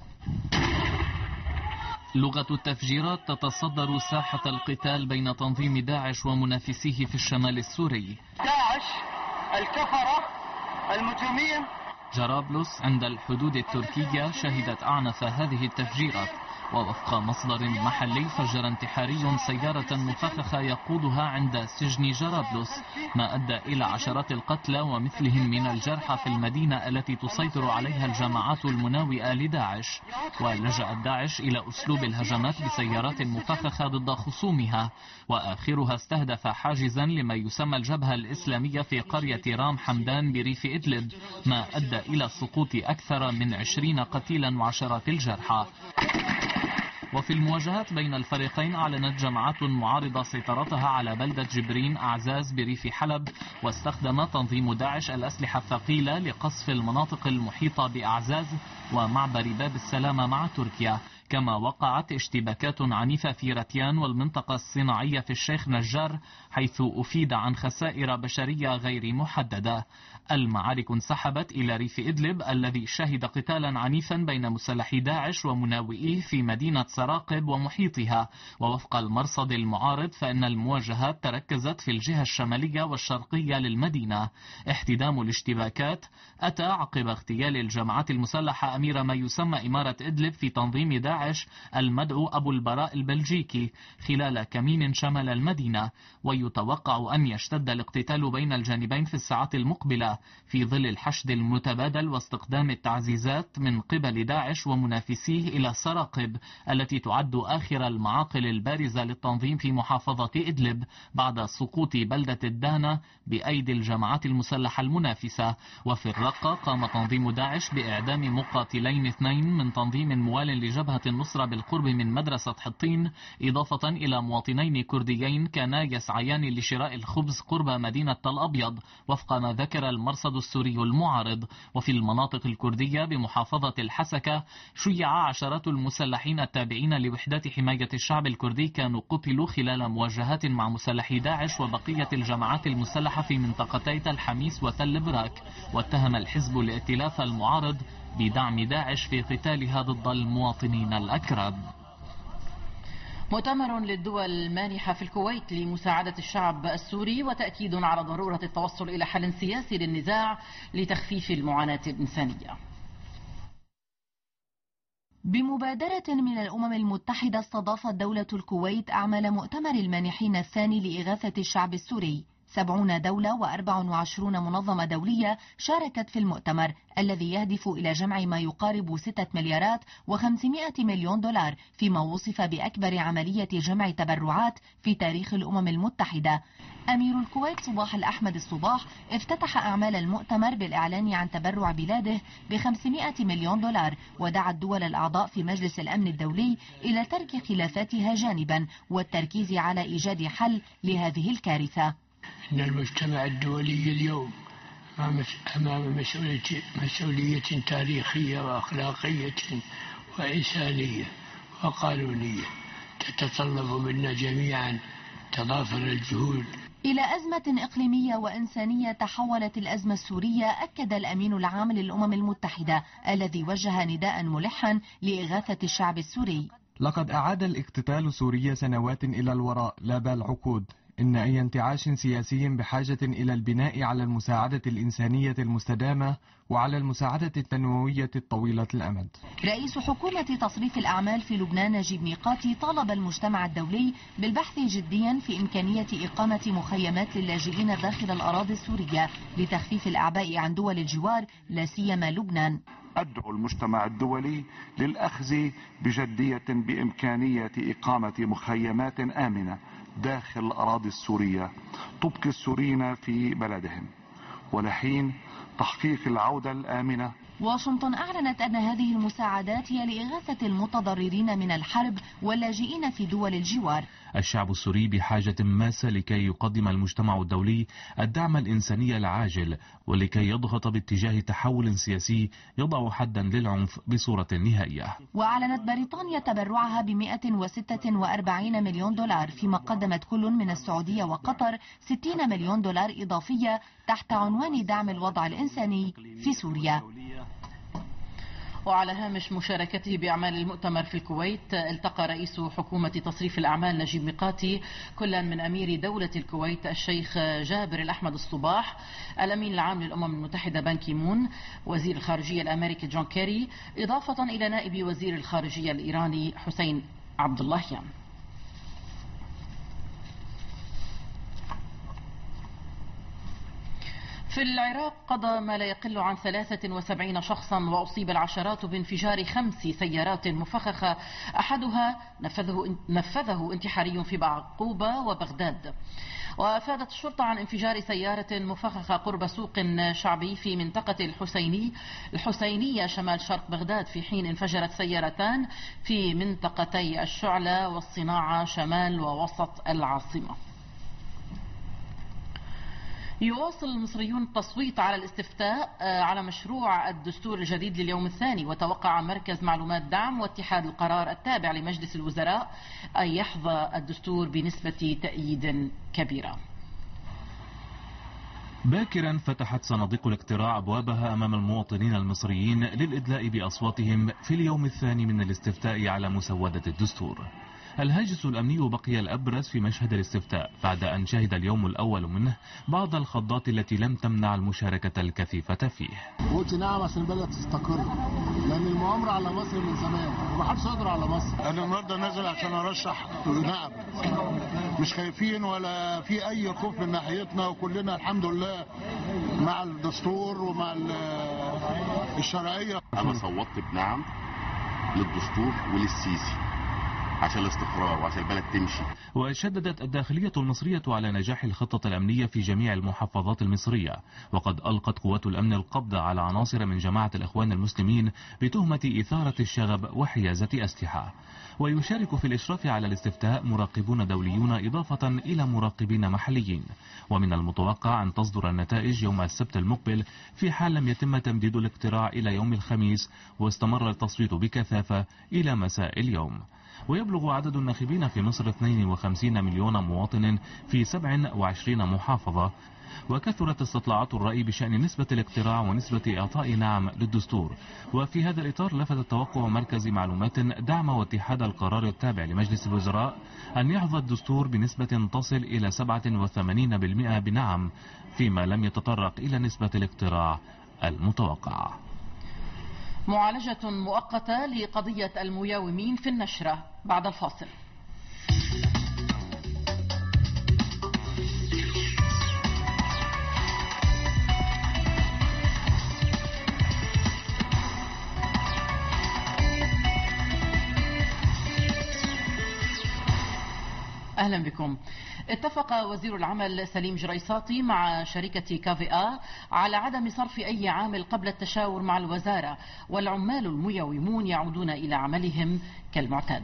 لغة التفجيرات تتصدر ساحة القتال بين تنظيم داعش ومنافسيه في الشمال السوري. داعش الكفرة المجرمين. جرابلس عند الحدود التركية شهدت أعنف هذه التفجيرات، ووفق مصدر محلي فجر انتحاري سيارة مفخخة يقودها عند سجن جرابلس، ما أدى إلى عشرات القتلى ومثلهم من الجرحى في المدينة التي تسيطر عليها الجماعات المناوئة لداعش. ولجأت داعش إلى أسلوب الهجمات بسيارات مفخخة ضد خصومها، وآخرها استهدف حاجزا لما يسمى الجبهة الإسلامية في قرية رام حمدان بريف إدلب، ما أدى إلى سقوط أكثر من عشرين قتيلا وعشرات الجرحى. وفي المواجهات بين الفريقين أعلنت جماعات معارضة سيطرتها على بلدة جبرين أعزاز بريف حلب، واستخدم تنظيم داعش الأسلحة الثقيلة لقصف المناطق المحيطة بأعزاز ومعبر باب السلامة مع تركيا. كما وقعت اشتباكات عنيفة في رتيان والمنطقة الصناعية في الشيخ نجار، حيث أفيد عن خسائر بشرية غير محددة. المعارك انسحبت إلى ريف إدلب الذي شهد قتالا عنيفا بين مسلحي داعش ومناوئيه في مدينة سراقب ومحيطها. ووفق المرصد المعارض فإن المواجهات تركزت في الجهة الشمالية والشرقية للمدينة. احتدام الاشتباكات أتى عقب اغتيال الجماعات المسلحة أمير ما يسمى إمارة إدلب في تنظيم داعش المدعو أبو البراء البلجيكي خلال كمين شمال المدينة، ويتوقع أن يشتد الاقتتال بين الجانبين في الساعات المقبلة في ظل الحشد المتبادل واستخدام التعزيزات من قبل داعش ومنافسيه إلى سراقب التي تعد آخر المعاقل البارزة للتنظيم في محافظة إدلب بعد سقوط بلدة الدانة بأيدي الجماعات المسلحة المنافسة. وفي الرقة قام تنظيم داعش بإعدام مقاتلين اثنين من تنظيم موال لجبهة النصرة بالقرب من مدرسة حطين، إضافة إلى مواطنين كرديين كانا يسعيان لشراء الخبز قرب مدينة تل أبيض وفق ما ذكر المرصد السوري المعارض. وفي المناطق الكردية بمحافظة الحسكة شيع عشرات المسلحين التابعين لوحدات حماية الشعب الكردي كانوا قتلوا خلال مواجهات مع مسلحي داعش وبقية الجماعات المسلحة في منطقتي تل حميس وتل براك. واتهم الحزب الائتلاف المعارض بدعم داعش في قتالها ضد المواطنين الأكراد. مؤتمر للدول المانحة في الكويت لمساعدة الشعب السوري وتأكيد على ضرورة التوصل إلى حل سياسي للنزاع لتخفيف المعاناة الإنسانية. بمبادرة من الأمم المتحدة استضافت دولة الكويت أعمال مؤتمر المانحين الثاني لإغاثة الشعب السوري. سبعون دولة وأربع وعشرون منظمة دولية شاركت في المؤتمر الذي يهدف إلى جمع ما يقارب ستة مليارات وخمسمائة مليون دولار فيما وصف بأكبر عملية جمع تبرعات في تاريخ الأمم المتحدة. أمير الكويت صباح الأحمد الصباح افتتح أعمال المؤتمر بالإعلان عن تبرع بلاده بخمسمائة مليون دولار ودعا الدول الأعضاء في مجلس الأمن الدولي إلى ترك خلافاتها جانبا والتركيز على إيجاد حل لهذه الكارثة. إن المجتمع الدولي اليوم أمام مسؤولية, مسؤولية تاريخية وأخلاقية وإنسانية وقانونية تتطلب منا جميعا تضافر الجهود. إلى أزمة إقليمية وإنسانية تحولت الأزمة السورية، أكد الأمين العام للأمم المتحدة الذي وجه نداء ملحا لإغاثة الشعب السوري. لقد أعاد الاقتتال سوريا سنوات إلى الوراء لا بل عقود. إن أي انتعاش سياسي بحاجة إلى البناء على المساعدة الإنسانية المستدامة وعلى المساعدة التنموية الطويلة الأمد. رئيس حكومة تصريف الأعمال في لبنان نجيب ميقاتي طالب المجتمع الدولي بالبحث جديا في إمكانية إقامة مخيمات للاجئين داخل الأراضي السورية لتخفيف الأعباء عن دول الجوار لا سيما لبنان. أدعو المجتمع الدولي للأخذ بجدية بإمكانية إقامة مخيمات آمنة داخل الأراضي السورية تبقي السوريين في بلدهم ولحين تحقيق العودة الآمنة. واشنطن أعلنت أن هذه المساعدات هي لإغاثة المتضررين من الحرب واللاجئين في دول الجوار. الشعب السوري بحاجة ماسة لكي يقدم المجتمع الدولي الدعم الإنساني العاجل ولكي يضغط باتجاه تحول سياسي يضع حدا للعنف بصورة نهائية. وأعلنت بريطانيا تبرعها ب مئة وستة وأربعين مليون دولار فيما قدمت كل من السعودية وقطر ستين مليون دولار إضافية تحت عنوان دعم الوضع الإنساني في سوريا. وعلى هامش مشاركته بأعمال المؤتمر في الكويت، التقى رئيس حكومة تصريف الأعمال نجيب ميقاتي كلا من أمير دولة الكويت الشيخ جابر الأحمد الصباح، الأمين العام للأمم المتحدة بان كي مون، وزير الخارجية الأمريكي جون كيري، إضافة إلى نائب وزير الخارجية الإيراني حسين عبد اللهيان. في العراق قضى ما لا يقل عن ثلاثة وسبعين شخصا وأصيب العشرات بانفجار خمس سيارات مفخخة أحدها نفذه, نفذه انتحاري في بعقوبة وبغداد. وأفادت الشرطة عن انفجار سيارة مفخخة قرب سوق شعبي في منطقة الحسيني الحسينية شمال شرق بغداد، في حين انفجرت سيارتان في منطقتي الشعلة والصناعة شمال ووسط العاصمة. يواصل المصريون التصويت على الاستفتاء على مشروع الدستور الجديد لليوم الثاني، وتوقع مركز معلومات دعم واتحاد القرار التابع لمجلس الوزراء أن يحظى الدستور بنسبة تأييد كبيرة. باكرا فتحت صناديق الاقتراع أبوابها أمام المواطنين المصريين للإدلاء بأصواتهم في اليوم الثاني من الاستفتاء على مسودة الدستور. الهاجس الأمني بقي الأبرز في مشهد الاستفتاء بعد أن شهد اليوم الأول منه بعض الخضات التي لم تمنع المشاركة الكثيفة فيه. قلت نعم عشان البلد تستقر، لأن المؤامرة على مصر من زمان ومحدش يقدر على مصر. أنا النهارده نازل عشان أرشح نعم، مش خايفين ولا في أي خوف من ناحيتنا، وكلنا الحمد لله مع الدستور ومع الشرعية. أنا صوتت بنعم للدستور وللسيسي عشان الاستقرار وعشان البلد تمشي. وشددت الداخلية المصرية على نجاح الخطة الأمنية في جميع المحافظات المصرية، وقد ألقت قوات الأمن القبض على عناصر من جماعة الإخوان المسلمين بتهمة إثارة الشغب وحيازة أسلحة. ويشارك في الإشراف على الاستفتاء مراقبون دوليون إضافة إلى مراقبين محليين، ومن المتوقع أن تصدر النتائج يوم السبت المقبل في حال لم يتم تمديد الاقتراع إلى يوم الخميس واستمر التصويت بكثافة إلى مساء اليوم. ويبلغ عدد الناخبين في مصر اثنين وخمسين مليون مواطن في سبع وعشرين محافظة، وكثرت استطلاعات الرأي بشأن نسبة الاقتراع ونسبة إعطاء نعم للدستور. وفي هذا الإطار لفت توقع مركز معلومات دعم واتحاد القرار التابع لمجلس الوزراء أن يحظى الدستور بنسبة تصل إلى سبعة وثمانين بالمئة بنعم، فيما لم يتطرق إلى نسبة الاقتراع المتوقعة. معالجة مؤقتة لقضية المياومين في النشرة بعد الفاصل. أهلا بكم. اتفق وزير العمل سليم جريصاطي مع شركة كافيآ على عدم صرف أي عامل قبل التشاور مع الوزارة، والعمال المياومون يعودون إلى عملهم كالمعتاد.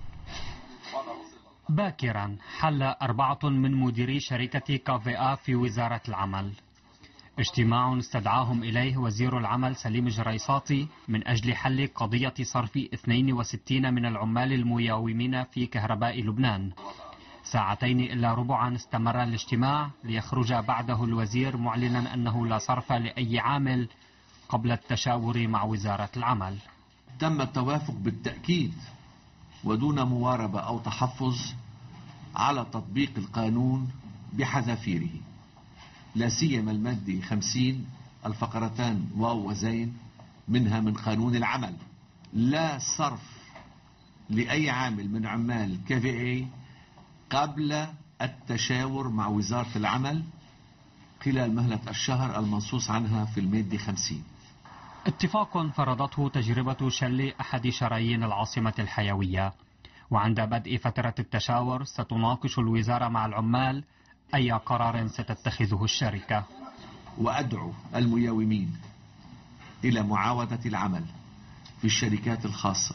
باكرا حل أربعة من مديري شركة كافيآ في وزارة العمل. اجتماع استدعاهم إليه وزير العمل سليم جريصاطي من أجل حل قضية صرف اثنين وستين من العمال المياومين في كهرباء لبنان. ساعتين إلا ربعا استمر الاجتماع ليخرج بعده الوزير معلنا أنه لا صرف لأي عامل قبل التشاور مع وزارة العمل. تم التوافق بالتأكيد ودون مواربة أو تحفظ على تطبيق القانون بحذافيره، لا سيما المادة خمسين الفقرتان واو وزين منها من قانون العمل. لا صرف لأي عامل من عمال كافيآ قبل التشاور مع وزارة العمل خلال مهلة الشهر المنصوص عنها في المادة خمسين. اتفاق فرضته تجربة شل أحد شرايين العاصمة الحيوية، وعند بدء فترة التشاور ستناقش الوزارة مع العمال أي قرار ستتخذه الشركة. وأدعو المياومين إلى معاودة العمل في الشركات الخاصة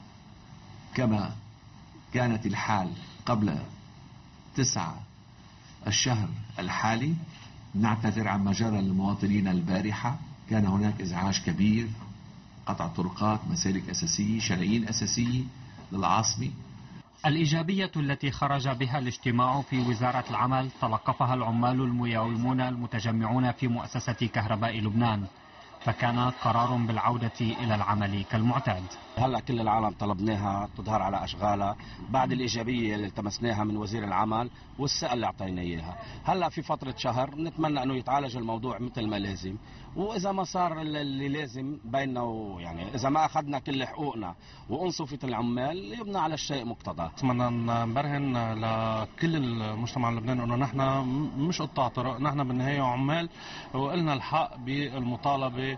كما كانت الحال قبل تسعة الشهر الحالي. نعتذر عن ما جرى للمواطنين البارحة، كان هناك إزعاج كبير، قطع طرقات، مسالك أساسية، شرايين أساسية للعاصمة. الإيجابية التي خرج بها الاجتماع في وزارة العمل تلقفها العمال المياومون المتجمعون في مؤسسة كهرباء لبنان، فكان قرار بالعودة إلى العمل كالمعتاد. هلا كل العالم طلبناها تظهر على أشغالها بعد الإيجابية اللي التمسناها من وزير العمل والثقة اللي أعطينا إياها. هلا في فترة شهر نتمنى أنه يتعالج الموضوع مثل ما لازم، وإذا ما صار اللي لازم بيننا، ويعني إذا ما أخذنا كل حقوقنا وأنصفت العمال يبنى على الشيء مقتضى. أتمنى نبرهن لكل المجتمع اللبناني أنه نحن مش قطاع طرق، نحن بالنهاية عمال وقلنا الحق بالمطالبة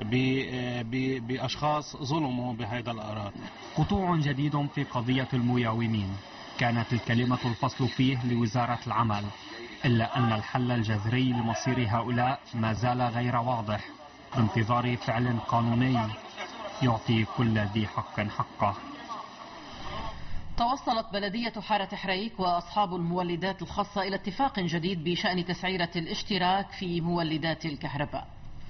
بأشخاص ظلموا بهذا القرار. قطوع جديد في قضية المياومين كانت الكلمة الفصل فيه لوزارة العمل، إلا أن الحل الجذري لمصير هؤلاء ما زال غير واضح بانتظار فعل قانوني يعطي كل ذي حق حقه. توصلت بلدية حارة حريك وأصحاب المولدات الخاصة إلى اتفاق جديد بشأن تسعيرة الاشتراك في مولدات الكهرباء.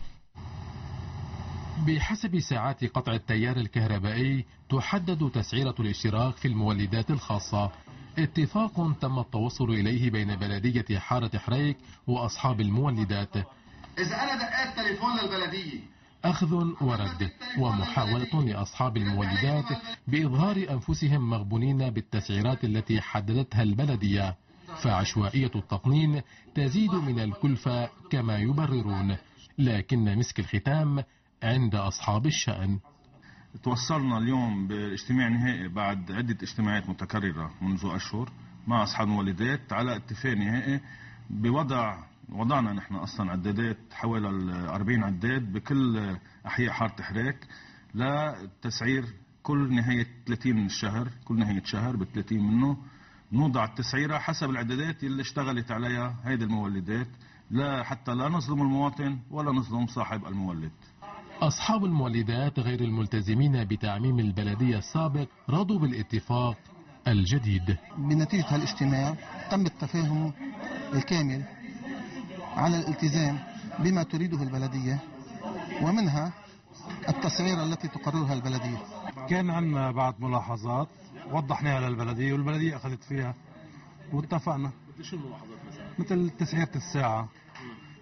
بحسب ساعات قطع التيار الكهربائي تحدد تسعيرة الاشتراك في المولدات الخاصة. اتفاق تم التوصل إليه بين بلدية حارة حريك وأصحاب المولدات. إذا أنا دقيت تليفون للبلدية أخذ ورد ومحاولة لأصحاب المولدات بإظهار أنفسهم مغبونين بالتسعيرات التي حددتها البلدية، فعشوائية التقنين تزيد من الكلفة كما يبررون، لكن مسك الختام عند أصحاب الشأن. توصلنا اليوم باجتماع نهائي بعد عدة اجتماعات متكررة منذ أشهر مع أصحاب المولدات على اتفاق نهائي بوضع وضعنا نحن أصلا عدادات حوالي أربعين عداد بكل أحياء حارة حريك لتسعير كل نهاية ثلاثين من الشهر، كل نهاية شهر ب ثلاثين منه نوضع التسعيرة حسب العدادات اللي اشتغلت عليها هيدي المولدات، لا حتى لا نظلم المواطن ولا نظلم صاحب المولد. أصحاب المولدات غير الملتزمين بتعميم البلدية السابق رضوا بالاتفاق الجديد. بنتيجة هالاجتماع تم التفاهم الكامل على الالتزام بما تريده البلدية، ومنها التسعيرة التي تقررها البلدية. كان عندنا بعض ملاحظات وضحناها للبلدية والبلدية أخذت فيها واتفقنا. شو الملاحظات مثلا؟ مثل تسعيرة الساعة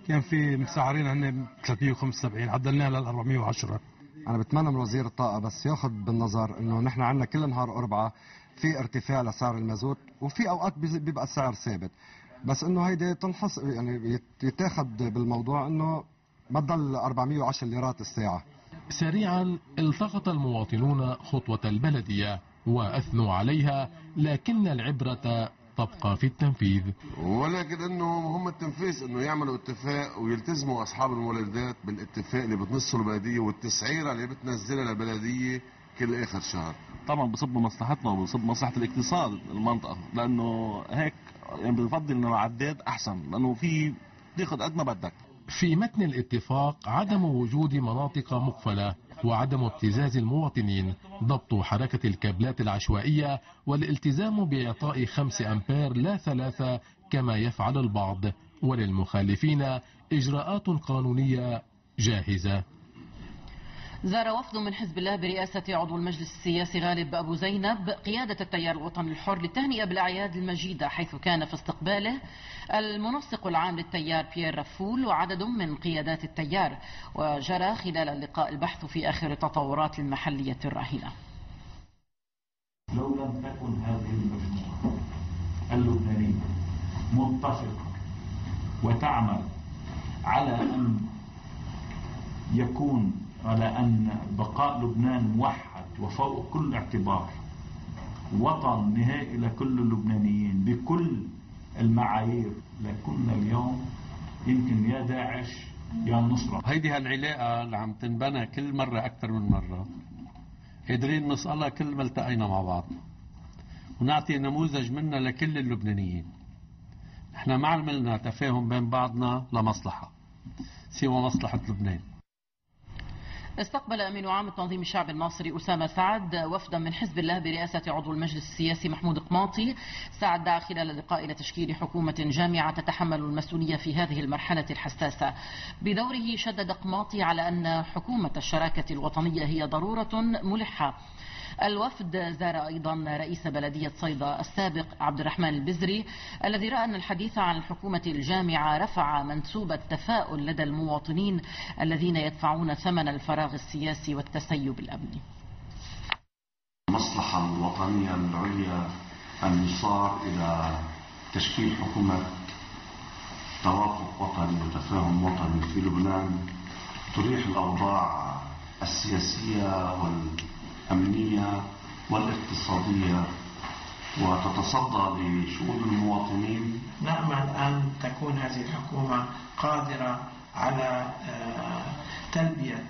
كان في مسعرين هن ثلاثمئة وخمسة وسبعين، عدلناها لل أربعمئة وعشرة. انا بتمنى من وزير الطاقه بس ياخذ بالنظر انه نحن عندنا كل نهار اربعه في ارتفاع لسعر المازوت، وفي اوقات بيبقى السعر ثابت، بس انه هيدي تنحص يعني يتاخذ بالموضوع انه ما تضل أربعمئة وعشرة ليرات الساعه. سريعا التقط المواطنون خطوة البلدية وأثنوا عليها، لكن العبرة تبقى في التنفيذ. ولكن انه مهم التنفيذ، انه يعملوا اتفاق ويلتزموا اصحاب المولدات بالاتفاق اللي بتنصه البلديه والتسعيره اللي بتنزلها البلديه كل اخر شهر. طبعا بصب مصلحتنا وبصب مصلحه الاقتصاد المنطقه، لانه هيك يعني بفضل انه العداد احسن، لانه في تاخذ قد ما بدك. في متن الاتفاق عدم وجود مناطق مقفلة وعدم ابتزاز المواطنين، ضبط حركة الكابلات العشوائية والالتزام بإعطاء خمسة أمبير لا ثلاثة كما يفعل البعض، وللمخالفين إجراءات قانونية جاهزة. زار وفد من حزب الله برئاسة عضو المجلس السياسي غالب أبو زينب قيادة التيار الوطني الحر للتهنئة بالأعياد المجيدة، حيث كان في استقباله المنسق العام للتيار بيير رفول وعدد من قيادات التيار. وجرى خلال اللقاء البحث في آخر التطورات المحلية الراهنة. لو لم تكن هذه المجموعة اللبنانية متفقة وتعمل على أن يكون على أن بقاء لبنان موحد وفوق كل اعتبار وطن نهائي لكل اللبنانيين بكل المعايير، لكنا اليوم يمكن يا داعش يا النصرة. هيدي هالعلاقة اللي عم تنبنى كل مرة أكثر من مرة قادرين نصقلها كل ما التقينا مع بعض ونعطي نموذج منها لكل اللبنانيين. نحن ما عملنا تفاهم بين بعضنا لمصلحة سوى مصلحة لبنان. استقبل أمين عام التنظيم الشعبي المصري أسامة سعد وفدا من حزب الله برئاسة عضو المجلس السياسي محمود قماطي. سعد دعا خلال اللقاء إلى تشكيل حكومة جامعة تتحمل المسؤولية في هذه المرحلة الحساسة. بدوره شدد قماطي على أن حكومة الشراكة الوطنية هي ضرورة ملحة. الوفد زار أيضا رئيس بلدية صيدا السابق عبد الرحمن البزري، الذي رأى أن الحديث عن الحكومة الجامعة رفع منسوب التفاؤل لدى المواطنين الذين يدفعون ثمن الفراغ السياسي والتسيب الأمني. المصلحة الوطنية العليا أن يصار إلى تشكيل حكومة توافق وطني وتفاهم وطني في لبنان تريح الأوضاع السياسية والأمنية والاقتصادية وتتصدى لشؤون المواطنين. نأمل أن تكون هذه الحكومة قادرة على تلبية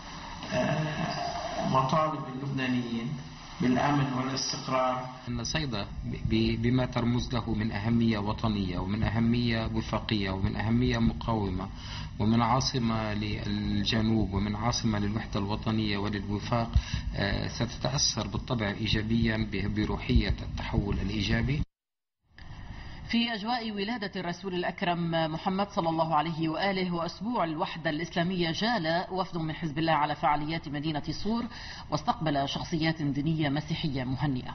مطالب اللبنانيين بالأمن والاستقرار. أن صيدا بما ترمز له من أهمية وطنية ومن أهمية وفاقية ومن أهمية مقاومة ومن عاصمة للجنوب ومن عاصمة للوحدة الوطنية وللوفاق ستتأثر بالطبع إيجابيا بروحية التحول الإيجابي. في أجواء ولادة الرسول الأكرم محمد صلى الله عليه وآله وأسبوع الوحدة الإسلامية، جال وفد من حزب الله على فعاليات مدينة صور واستقبل شخصيات دينية مسيحية مهنئة.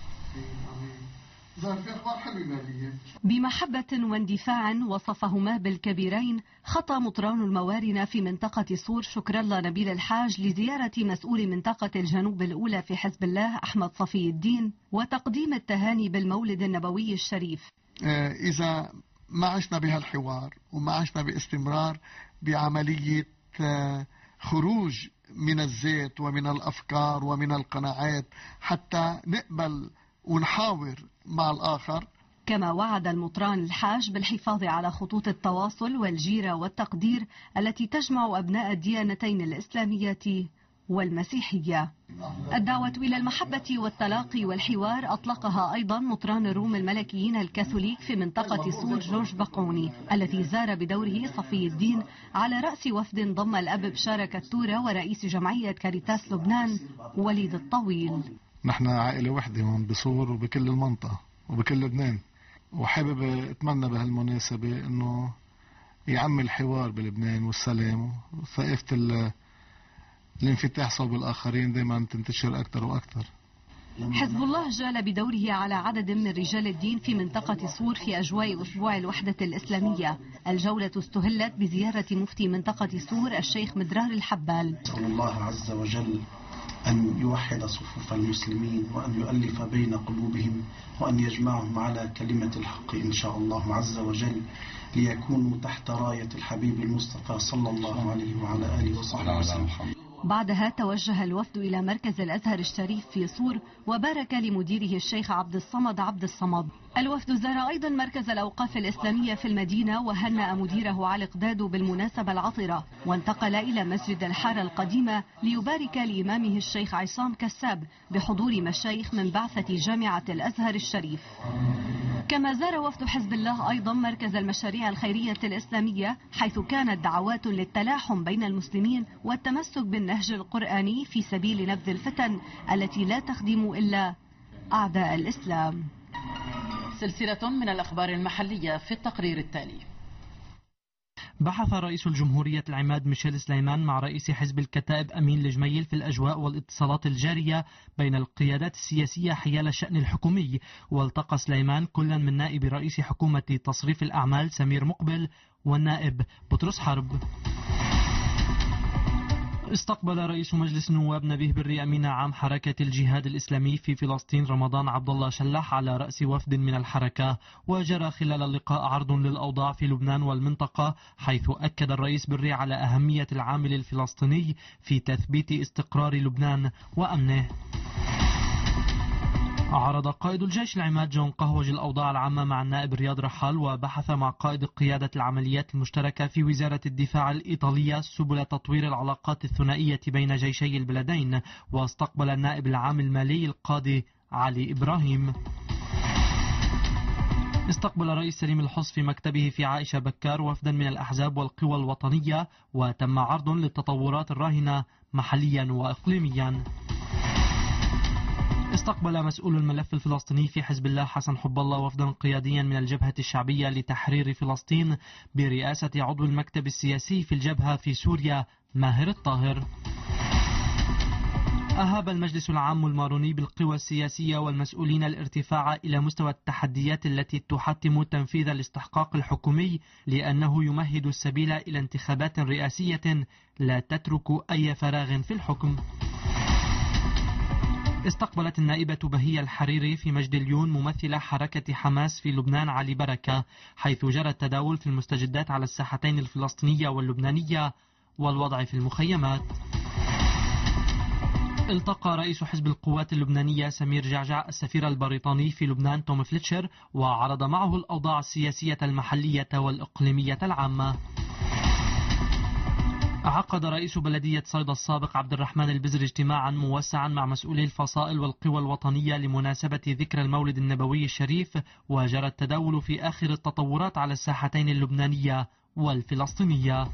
بمحبة واندفاع وصفهما بالكبيرين، خطى مطران الموارنة في منطقة صور شكر الله نبيل الحاج لزيارة مسؤول منطقة الجنوب الأولى في حزب الله أحمد صفي الدين وتقديم التهاني بالمولد النبوي الشريف. إذا ما عشنا بهالحوار وما عشنا باستمرار بعملية خروج من الذات ومن الأفكار ومن القناعات حتى نقبل ونحاور مع الآخر. كما وعد المطران الحاج بالحفاظ على خطوط التواصل والجيرة والتقدير التي تجمع أبناء الديانتين الإسلامية والمسيحية. الدعوة إلى المحبة والتلاقي والحوار أطلقها أيضا مطران الروم الملكيين الكاثوليك في منطقة صور جورج بقوني، الذي زار بدوره صفي الدين على رأس وفد ضم الأب بشارة كتورة ورئيس جمعية كاريتاس لبنان وليد الطويل. نحن عائلة وحدة هون بصور وبكل المنطقة وبكل لبنان، وحابب اتمنى بهالمناسبة انه يعم الحوار بلبنان والسلام وثقافة الانفتاح صوب الآخرين دائما تنتشر أكثر وأكثر. حزب الله جال بدوره على عدد من رجال الدين في منطقة صور في أجواء أسبوع الوحدة الإسلامية. الجولة استهلت بزيارة مفتي منطقة صور الشيخ مدرار الحبال. نسأل الله عز وجل أن يوحد صفوف المسلمين وأن يؤلف بين قلوبهم وأن يجمعهم على كلمة الحق إن شاء الله عز وجل، ليكونوا تحت راية الحبيب المصطفى صلى الله عليه وعلى آله وصحبه وسلم. بعدها توجه الوفد إلى مركز الأزهر الشريف في صور وبارك لمديره الشيخ عبد الصمد عبد الصمد. الوفد زار أيضا مركز الأوقاف الإسلامية في المدينة وهنأ مديره علي قداد بالمناسبة العطرة، وانتقل إلى مسجد الحارة القديمة ليبارك لإمامه الشيخ عصام كساب بحضور مشايخ من بعثة جامعة الأزهر الشريف. كما زار وفد حزب الله أيضا مركز المشاريع الخيرية الإسلامية، حيث كانت دعوات للتلاحم بين المسلمين والتمسك بالنهج القرآني في سبيل نبذ الفتن التي لا تخدم إلا أعداء الإسلام. سلسلة من الأخبار المحلية في التقرير التالي. بحث رئيس الجمهورية العماد ميشيل سليمان مع رئيس حزب الكتائب أمين الجميل في الأجواء والاتصالات الجارية بين القيادات السياسية حيال الشأن الحكومي، والتقى سليمان كلا من نائب رئيس حكومة تصريف الأعمال سمير مقبل والنائب بطرس حرب. استقبل رئيس مجلس النواب نبيه بري أمين عام حركة الجهاد الإسلامي في فلسطين رمضان عبد الله شلاح على رأس وفد من الحركة، وجرى خلال اللقاء عرض للأوضاع في لبنان والمنطقة، حيث أكد الرئيس بري على أهمية العامل الفلسطيني في تثبيت استقرار لبنان وأمنه. عرض قائد الجيش العماد جون قهوج الأوضاع العامة مع النائب رياض رحال، وبحث مع قائد قيادة العمليات المشتركة في وزارة الدفاع الإيطالية سبل تطوير العلاقات الثنائية بين جيشي البلدين. واستقبل النائب العام المالي القاضي علي إبراهيم. استقبل رئيس سليم الحص في مكتبه في عائشة بكار وفدا من الأحزاب والقوى الوطنية، وتم عرض للتطورات الراهنة محليا وإقليميا. استقبل مسؤول الملف الفلسطيني في حزب الله حسن حب الله وفدا قياديا من الجبهة الشعبية لتحرير فلسطين برئاسة عضو المكتب السياسي في الجبهة في سوريا ماهر الطاهر. أهاب المجلس العام الماروني بالقوى السياسية والمسؤولين الارتفاع إلى مستوى التحديات التي تحتم تنفيذ الاستحقاق الحكومي، لأنه يمهد السبيل إلى انتخابات رئاسية لا تترك أي فراغ في الحكم. استقبلت النائبة بهية الحريري في مجد اليون ممثلة حركة حماس في لبنان علي بركة، حيث جرى التداول في المستجدات على الساحتين الفلسطينية واللبنانية والوضع في المخيمات. التقى رئيس حزب القوات اللبنانية سمير جعجع السفير البريطاني في لبنان توم فليتشر، وعرض معه الأوضاع السياسية المحلية والإقليمية العامة. عقد رئيس بلدية صيدا السابق عبد الرحمن البزر اجتماعا موسعا مع مسؤولي الفصائل والقوى الوطنية لمناسبة ذكرى المولد النبوي الشريف، وجرى التداول في آخر التطورات على الساحتين اللبنانية والفلسطينية.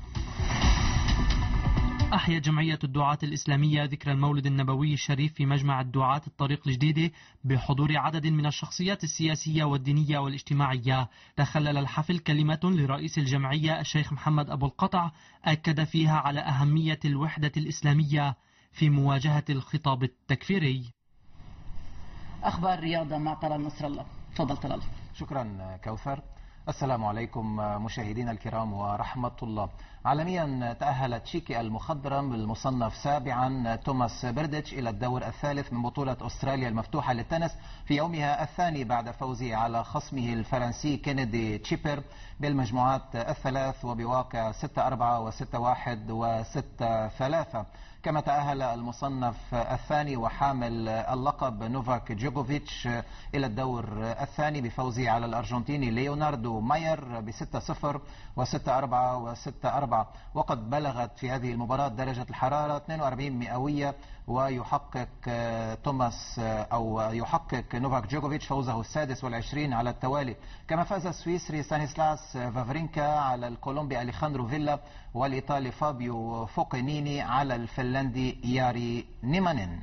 أحيت جمعية الدعاة الإسلامية ذكرى المولد النبوي الشريف في مجمع الدعاة الطريق الجديدة بحضور عدد من الشخصيات السياسية والدينية والاجتماعية. تخلل الحفل كلمة لرئيس الجمعية الشيخ محمد أبو القطع أكد فيها على أهمية الوحدة الإسلامية في مواجهة الخطاب التكفيري. أخبار رياضة مع طلال نصر الله. تفضل طلال. شكرا كوثر. السلام عليكم مشاهدينا الكرام ورحمة الله. عالميا تأهل تشيكي المخضرم بالمصنف سابعا توماس بيرديتش إلى الدور الثالث من بطولة أستراليا المفتوحة للتنس في يومها الثاني بعد فوزه على خصمه الفرنسي كينيدي تشيبر بالمجموعات الثلاث وبواقع ستة أربعة وستة واحد وستة ثلاثة. كما تأهل المصنف الثاني وحامل اللقب نوفاك جوكوفيتش إلى الدور الثاني بفوزه على الأرجنتيني ليوناردو ماير بستة صفر وستة أربعة وستة أربعة. وقد بلغت في هذه المباراة درجة الحرارة اثنين وأربعين مئوية، ويحقق توماس أو يحقق نوفاك جوكوفيتش فوزه السادس والعشرين على التوالي. كما فاز السويسري ستانيسلاس فافرينكا على الكولومبي أليخاندرو فيلا، والإيطالي فابيو فوكينيني على الفنلندي ياري نيمانين.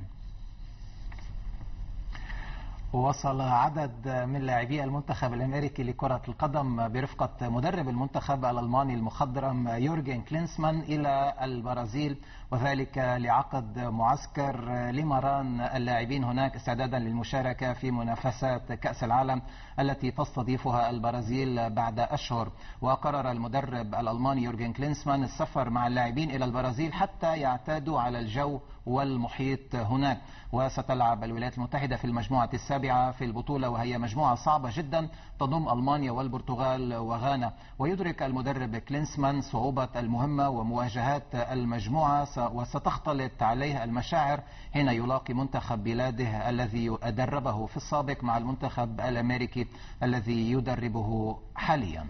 وصل عدد من لاعبي المنتخب الأمريكي لكرة القدم برفقة مدرب المنتخب الألماني المخضرم يورجن كلينسمان إلى البرازيل، وذلك لعقد معسكر لمران اللاعبين هناك استعدادا للمشاركة في منافسات كأس العالم التي تستضيفها البرازيل بعد أشهر. وقرر المدرب الألماني يورجن كلينسمان السفر مع اللاعبين إلى البرازيل حتى يعتادوا على الجو والمحيط هناك. وستلعب الولايات المتحدة في المجموعة السابعة في البطولة، وهي مجموعة صعبة جدا تضم ألمانيا والبرتغال وغانا. ويدرك المدرب كلينسمان صعوبة المهمة ومواجهات المجموعة، وستختلط عليه المشاعر حين يلاقي منتخب بلاده الذي أدربه في السابق مع المنتخب الأمريكي الذي يدربه حاليا.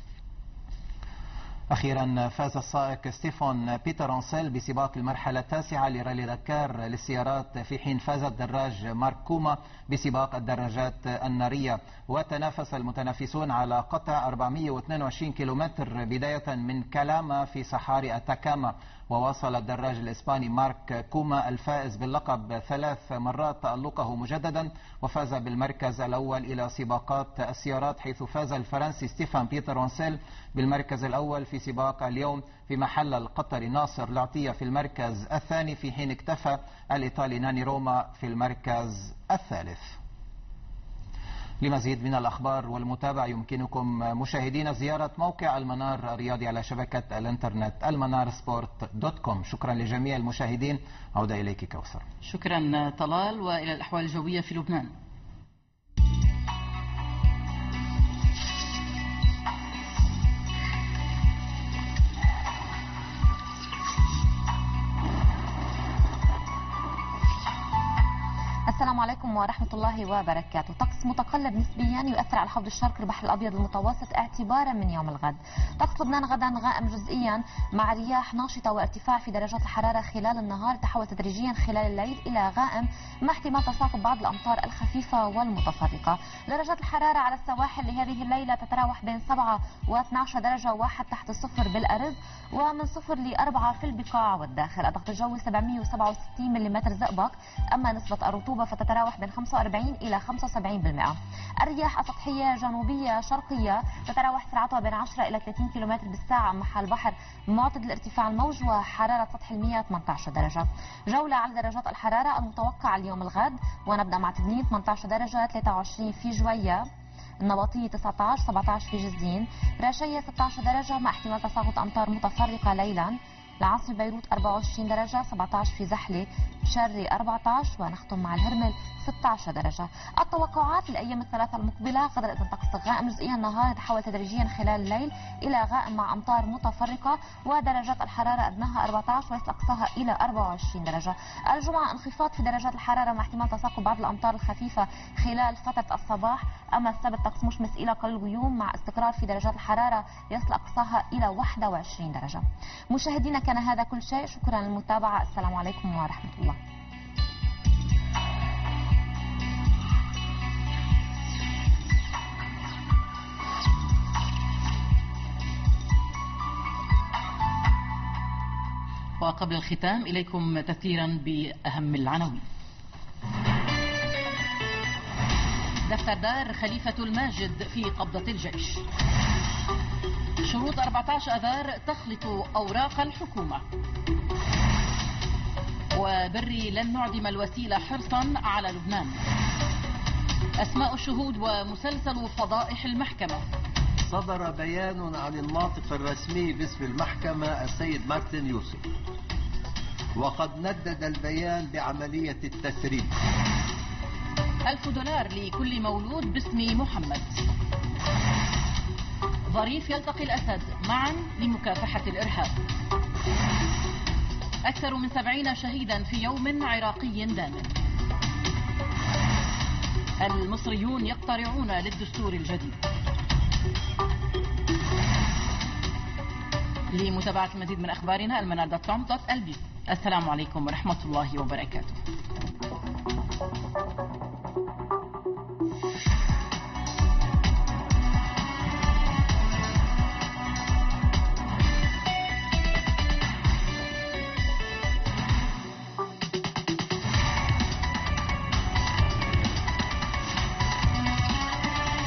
أخيرا فاز السائق ستيفان بيترونسيل بسباق المرحلة التاسعة لرالي دكار للسيارات، في حين فاز الدراج مارك كوما بسباق الدراجات النارية. وتنافس المتنافسون على قطع أربعمئة واثنين وعشرين كيلومتر بداية من كالاما في صحاري أتاكاما. وواصل الدراج الإسباني مارك كوما الفائز باللقب ثلاث مرات تألقه مجددا، وفاز بالمركز الأول إلى سباقات السيارات، حيث فاز الفرنسي ستيفان بيترونسيل بالمركز الأول في سباق اليوم، في محل القطري ناصر العطية في المركز الثاني، في حين اكتفى الإيطالي ناني روما في المركز الثالث. لمزيد من الأخبار والمتابعة يمكنكم مشاهدين زيارة موقع المنار الرياضي على شبكة الانترنت المنار سبورت دوت كوم. شكرا لجميع المشاهدين. عودة إليك كوثر. شكرا طلال. وإلى الأحوال الجوية في لبنان. السلام عليكم ورحمة الله وبركاته. طقس متقلب نسبيا يؤثر على حوض الشرق البحر الأبيض المتوسط اعتبارا من يوم الغد. طقس لبنان غدا غائم جزئيا مع رياح ناشطة وارتفاع في درجات الحرارة خلال النهار، تحول تدريجيا خلال الليل إلى غائم مع احتمال تساقط بعض الأمطار الخفيفة والمتفرقة. درجات الحرارة على السواحل لهذه الليلة تتراوح بين سبعة واثني عشر درجة واحد تحت الصفر بالأرز، ومن صفر لأربعة في البقاع والداخل. الضغط الجوي سبعمئة وسبعة وستين ملم زئبق، أما نسبة الرطوبة فتتراوح بين خمسة وأربعين إلى خمسة وسبعين بالمئة. الرياح السطحية جنوبية شرقية تتراوح سرعتها بين عشرة إلى ثلاثين كيلومتر بالساعة، محل البحر معتدل ارتفاع الموج، وحرارة سطح المياه ثمانية عشر درجة. جولة على درجات الحرارة المتوقعة اليوم الغد، ونبدأ مع تبنية ثمانية عشر درجة، ثلاثة وعشرين في جوية، النبطية تسعة عشر، سبعة عشر في جزين، راشية ستة عشر درجة مع احتمال تساقط أمطار متفرقة ليلا، العاصمة بيروت أربعة وعشرين درجة، سبعة عشر في زحلة، شري أربعة عشر، ونختم مع الهرمل ستة عشر درجة. التوقعات للأيام الثلاثة المقبلة: غدا إذن طقس غائم جزئيا النهار يتحول تدريجيا خلال الليل إلى غائم مع أمطار متفرقة، ودرجات الحرارة أدناها أربعة عشر ويصل أقصاها إلى أربعة وعشرين درجة. الجمعة انخفاض في درجات الحرارة مع احتمال تساقط بعض الأمطار الخفيفة خلال فترة الصباح، أما السبت طقس مشمس إلى قليل غيوم مع استقرار في درجات الحرارة يصل أقصاها إلى واحد وعشرين درجة. مشاهدينا كان هذا كل شيء، شكرا للمتابعة، السلام عليكم ورحمة الله. وقبل الختام إليكم تذكيرا بأهم العناوين. دفتر دار خليفة الماجد في قبضة الجيش. شروط أربعة عشر أذار تخلط أوراق الحكومة. وبري لن نعدم الوسيلة حرصا على لبنان. أسماء الشهود ومسلسل فضائح المحكمة. صدر بيان عن الناطق الرسمي باسم المحكمة السيد مارتن يوسف، وقد ندد البيان بعملية التسريب. ألف دولار لكل مولود باسم محمد. ظريف يلتقي الأسد معا لمكافحة الإرهاب. أكثر من سبعين شهيدا في يوم عراقي دامن. المصريون يقترعون للدستور الجديد. لمتابعة المزيد من أخبارنا المنار دوت كوم دوت إل بي. السلام عليكم ورحمة الله وبركاته.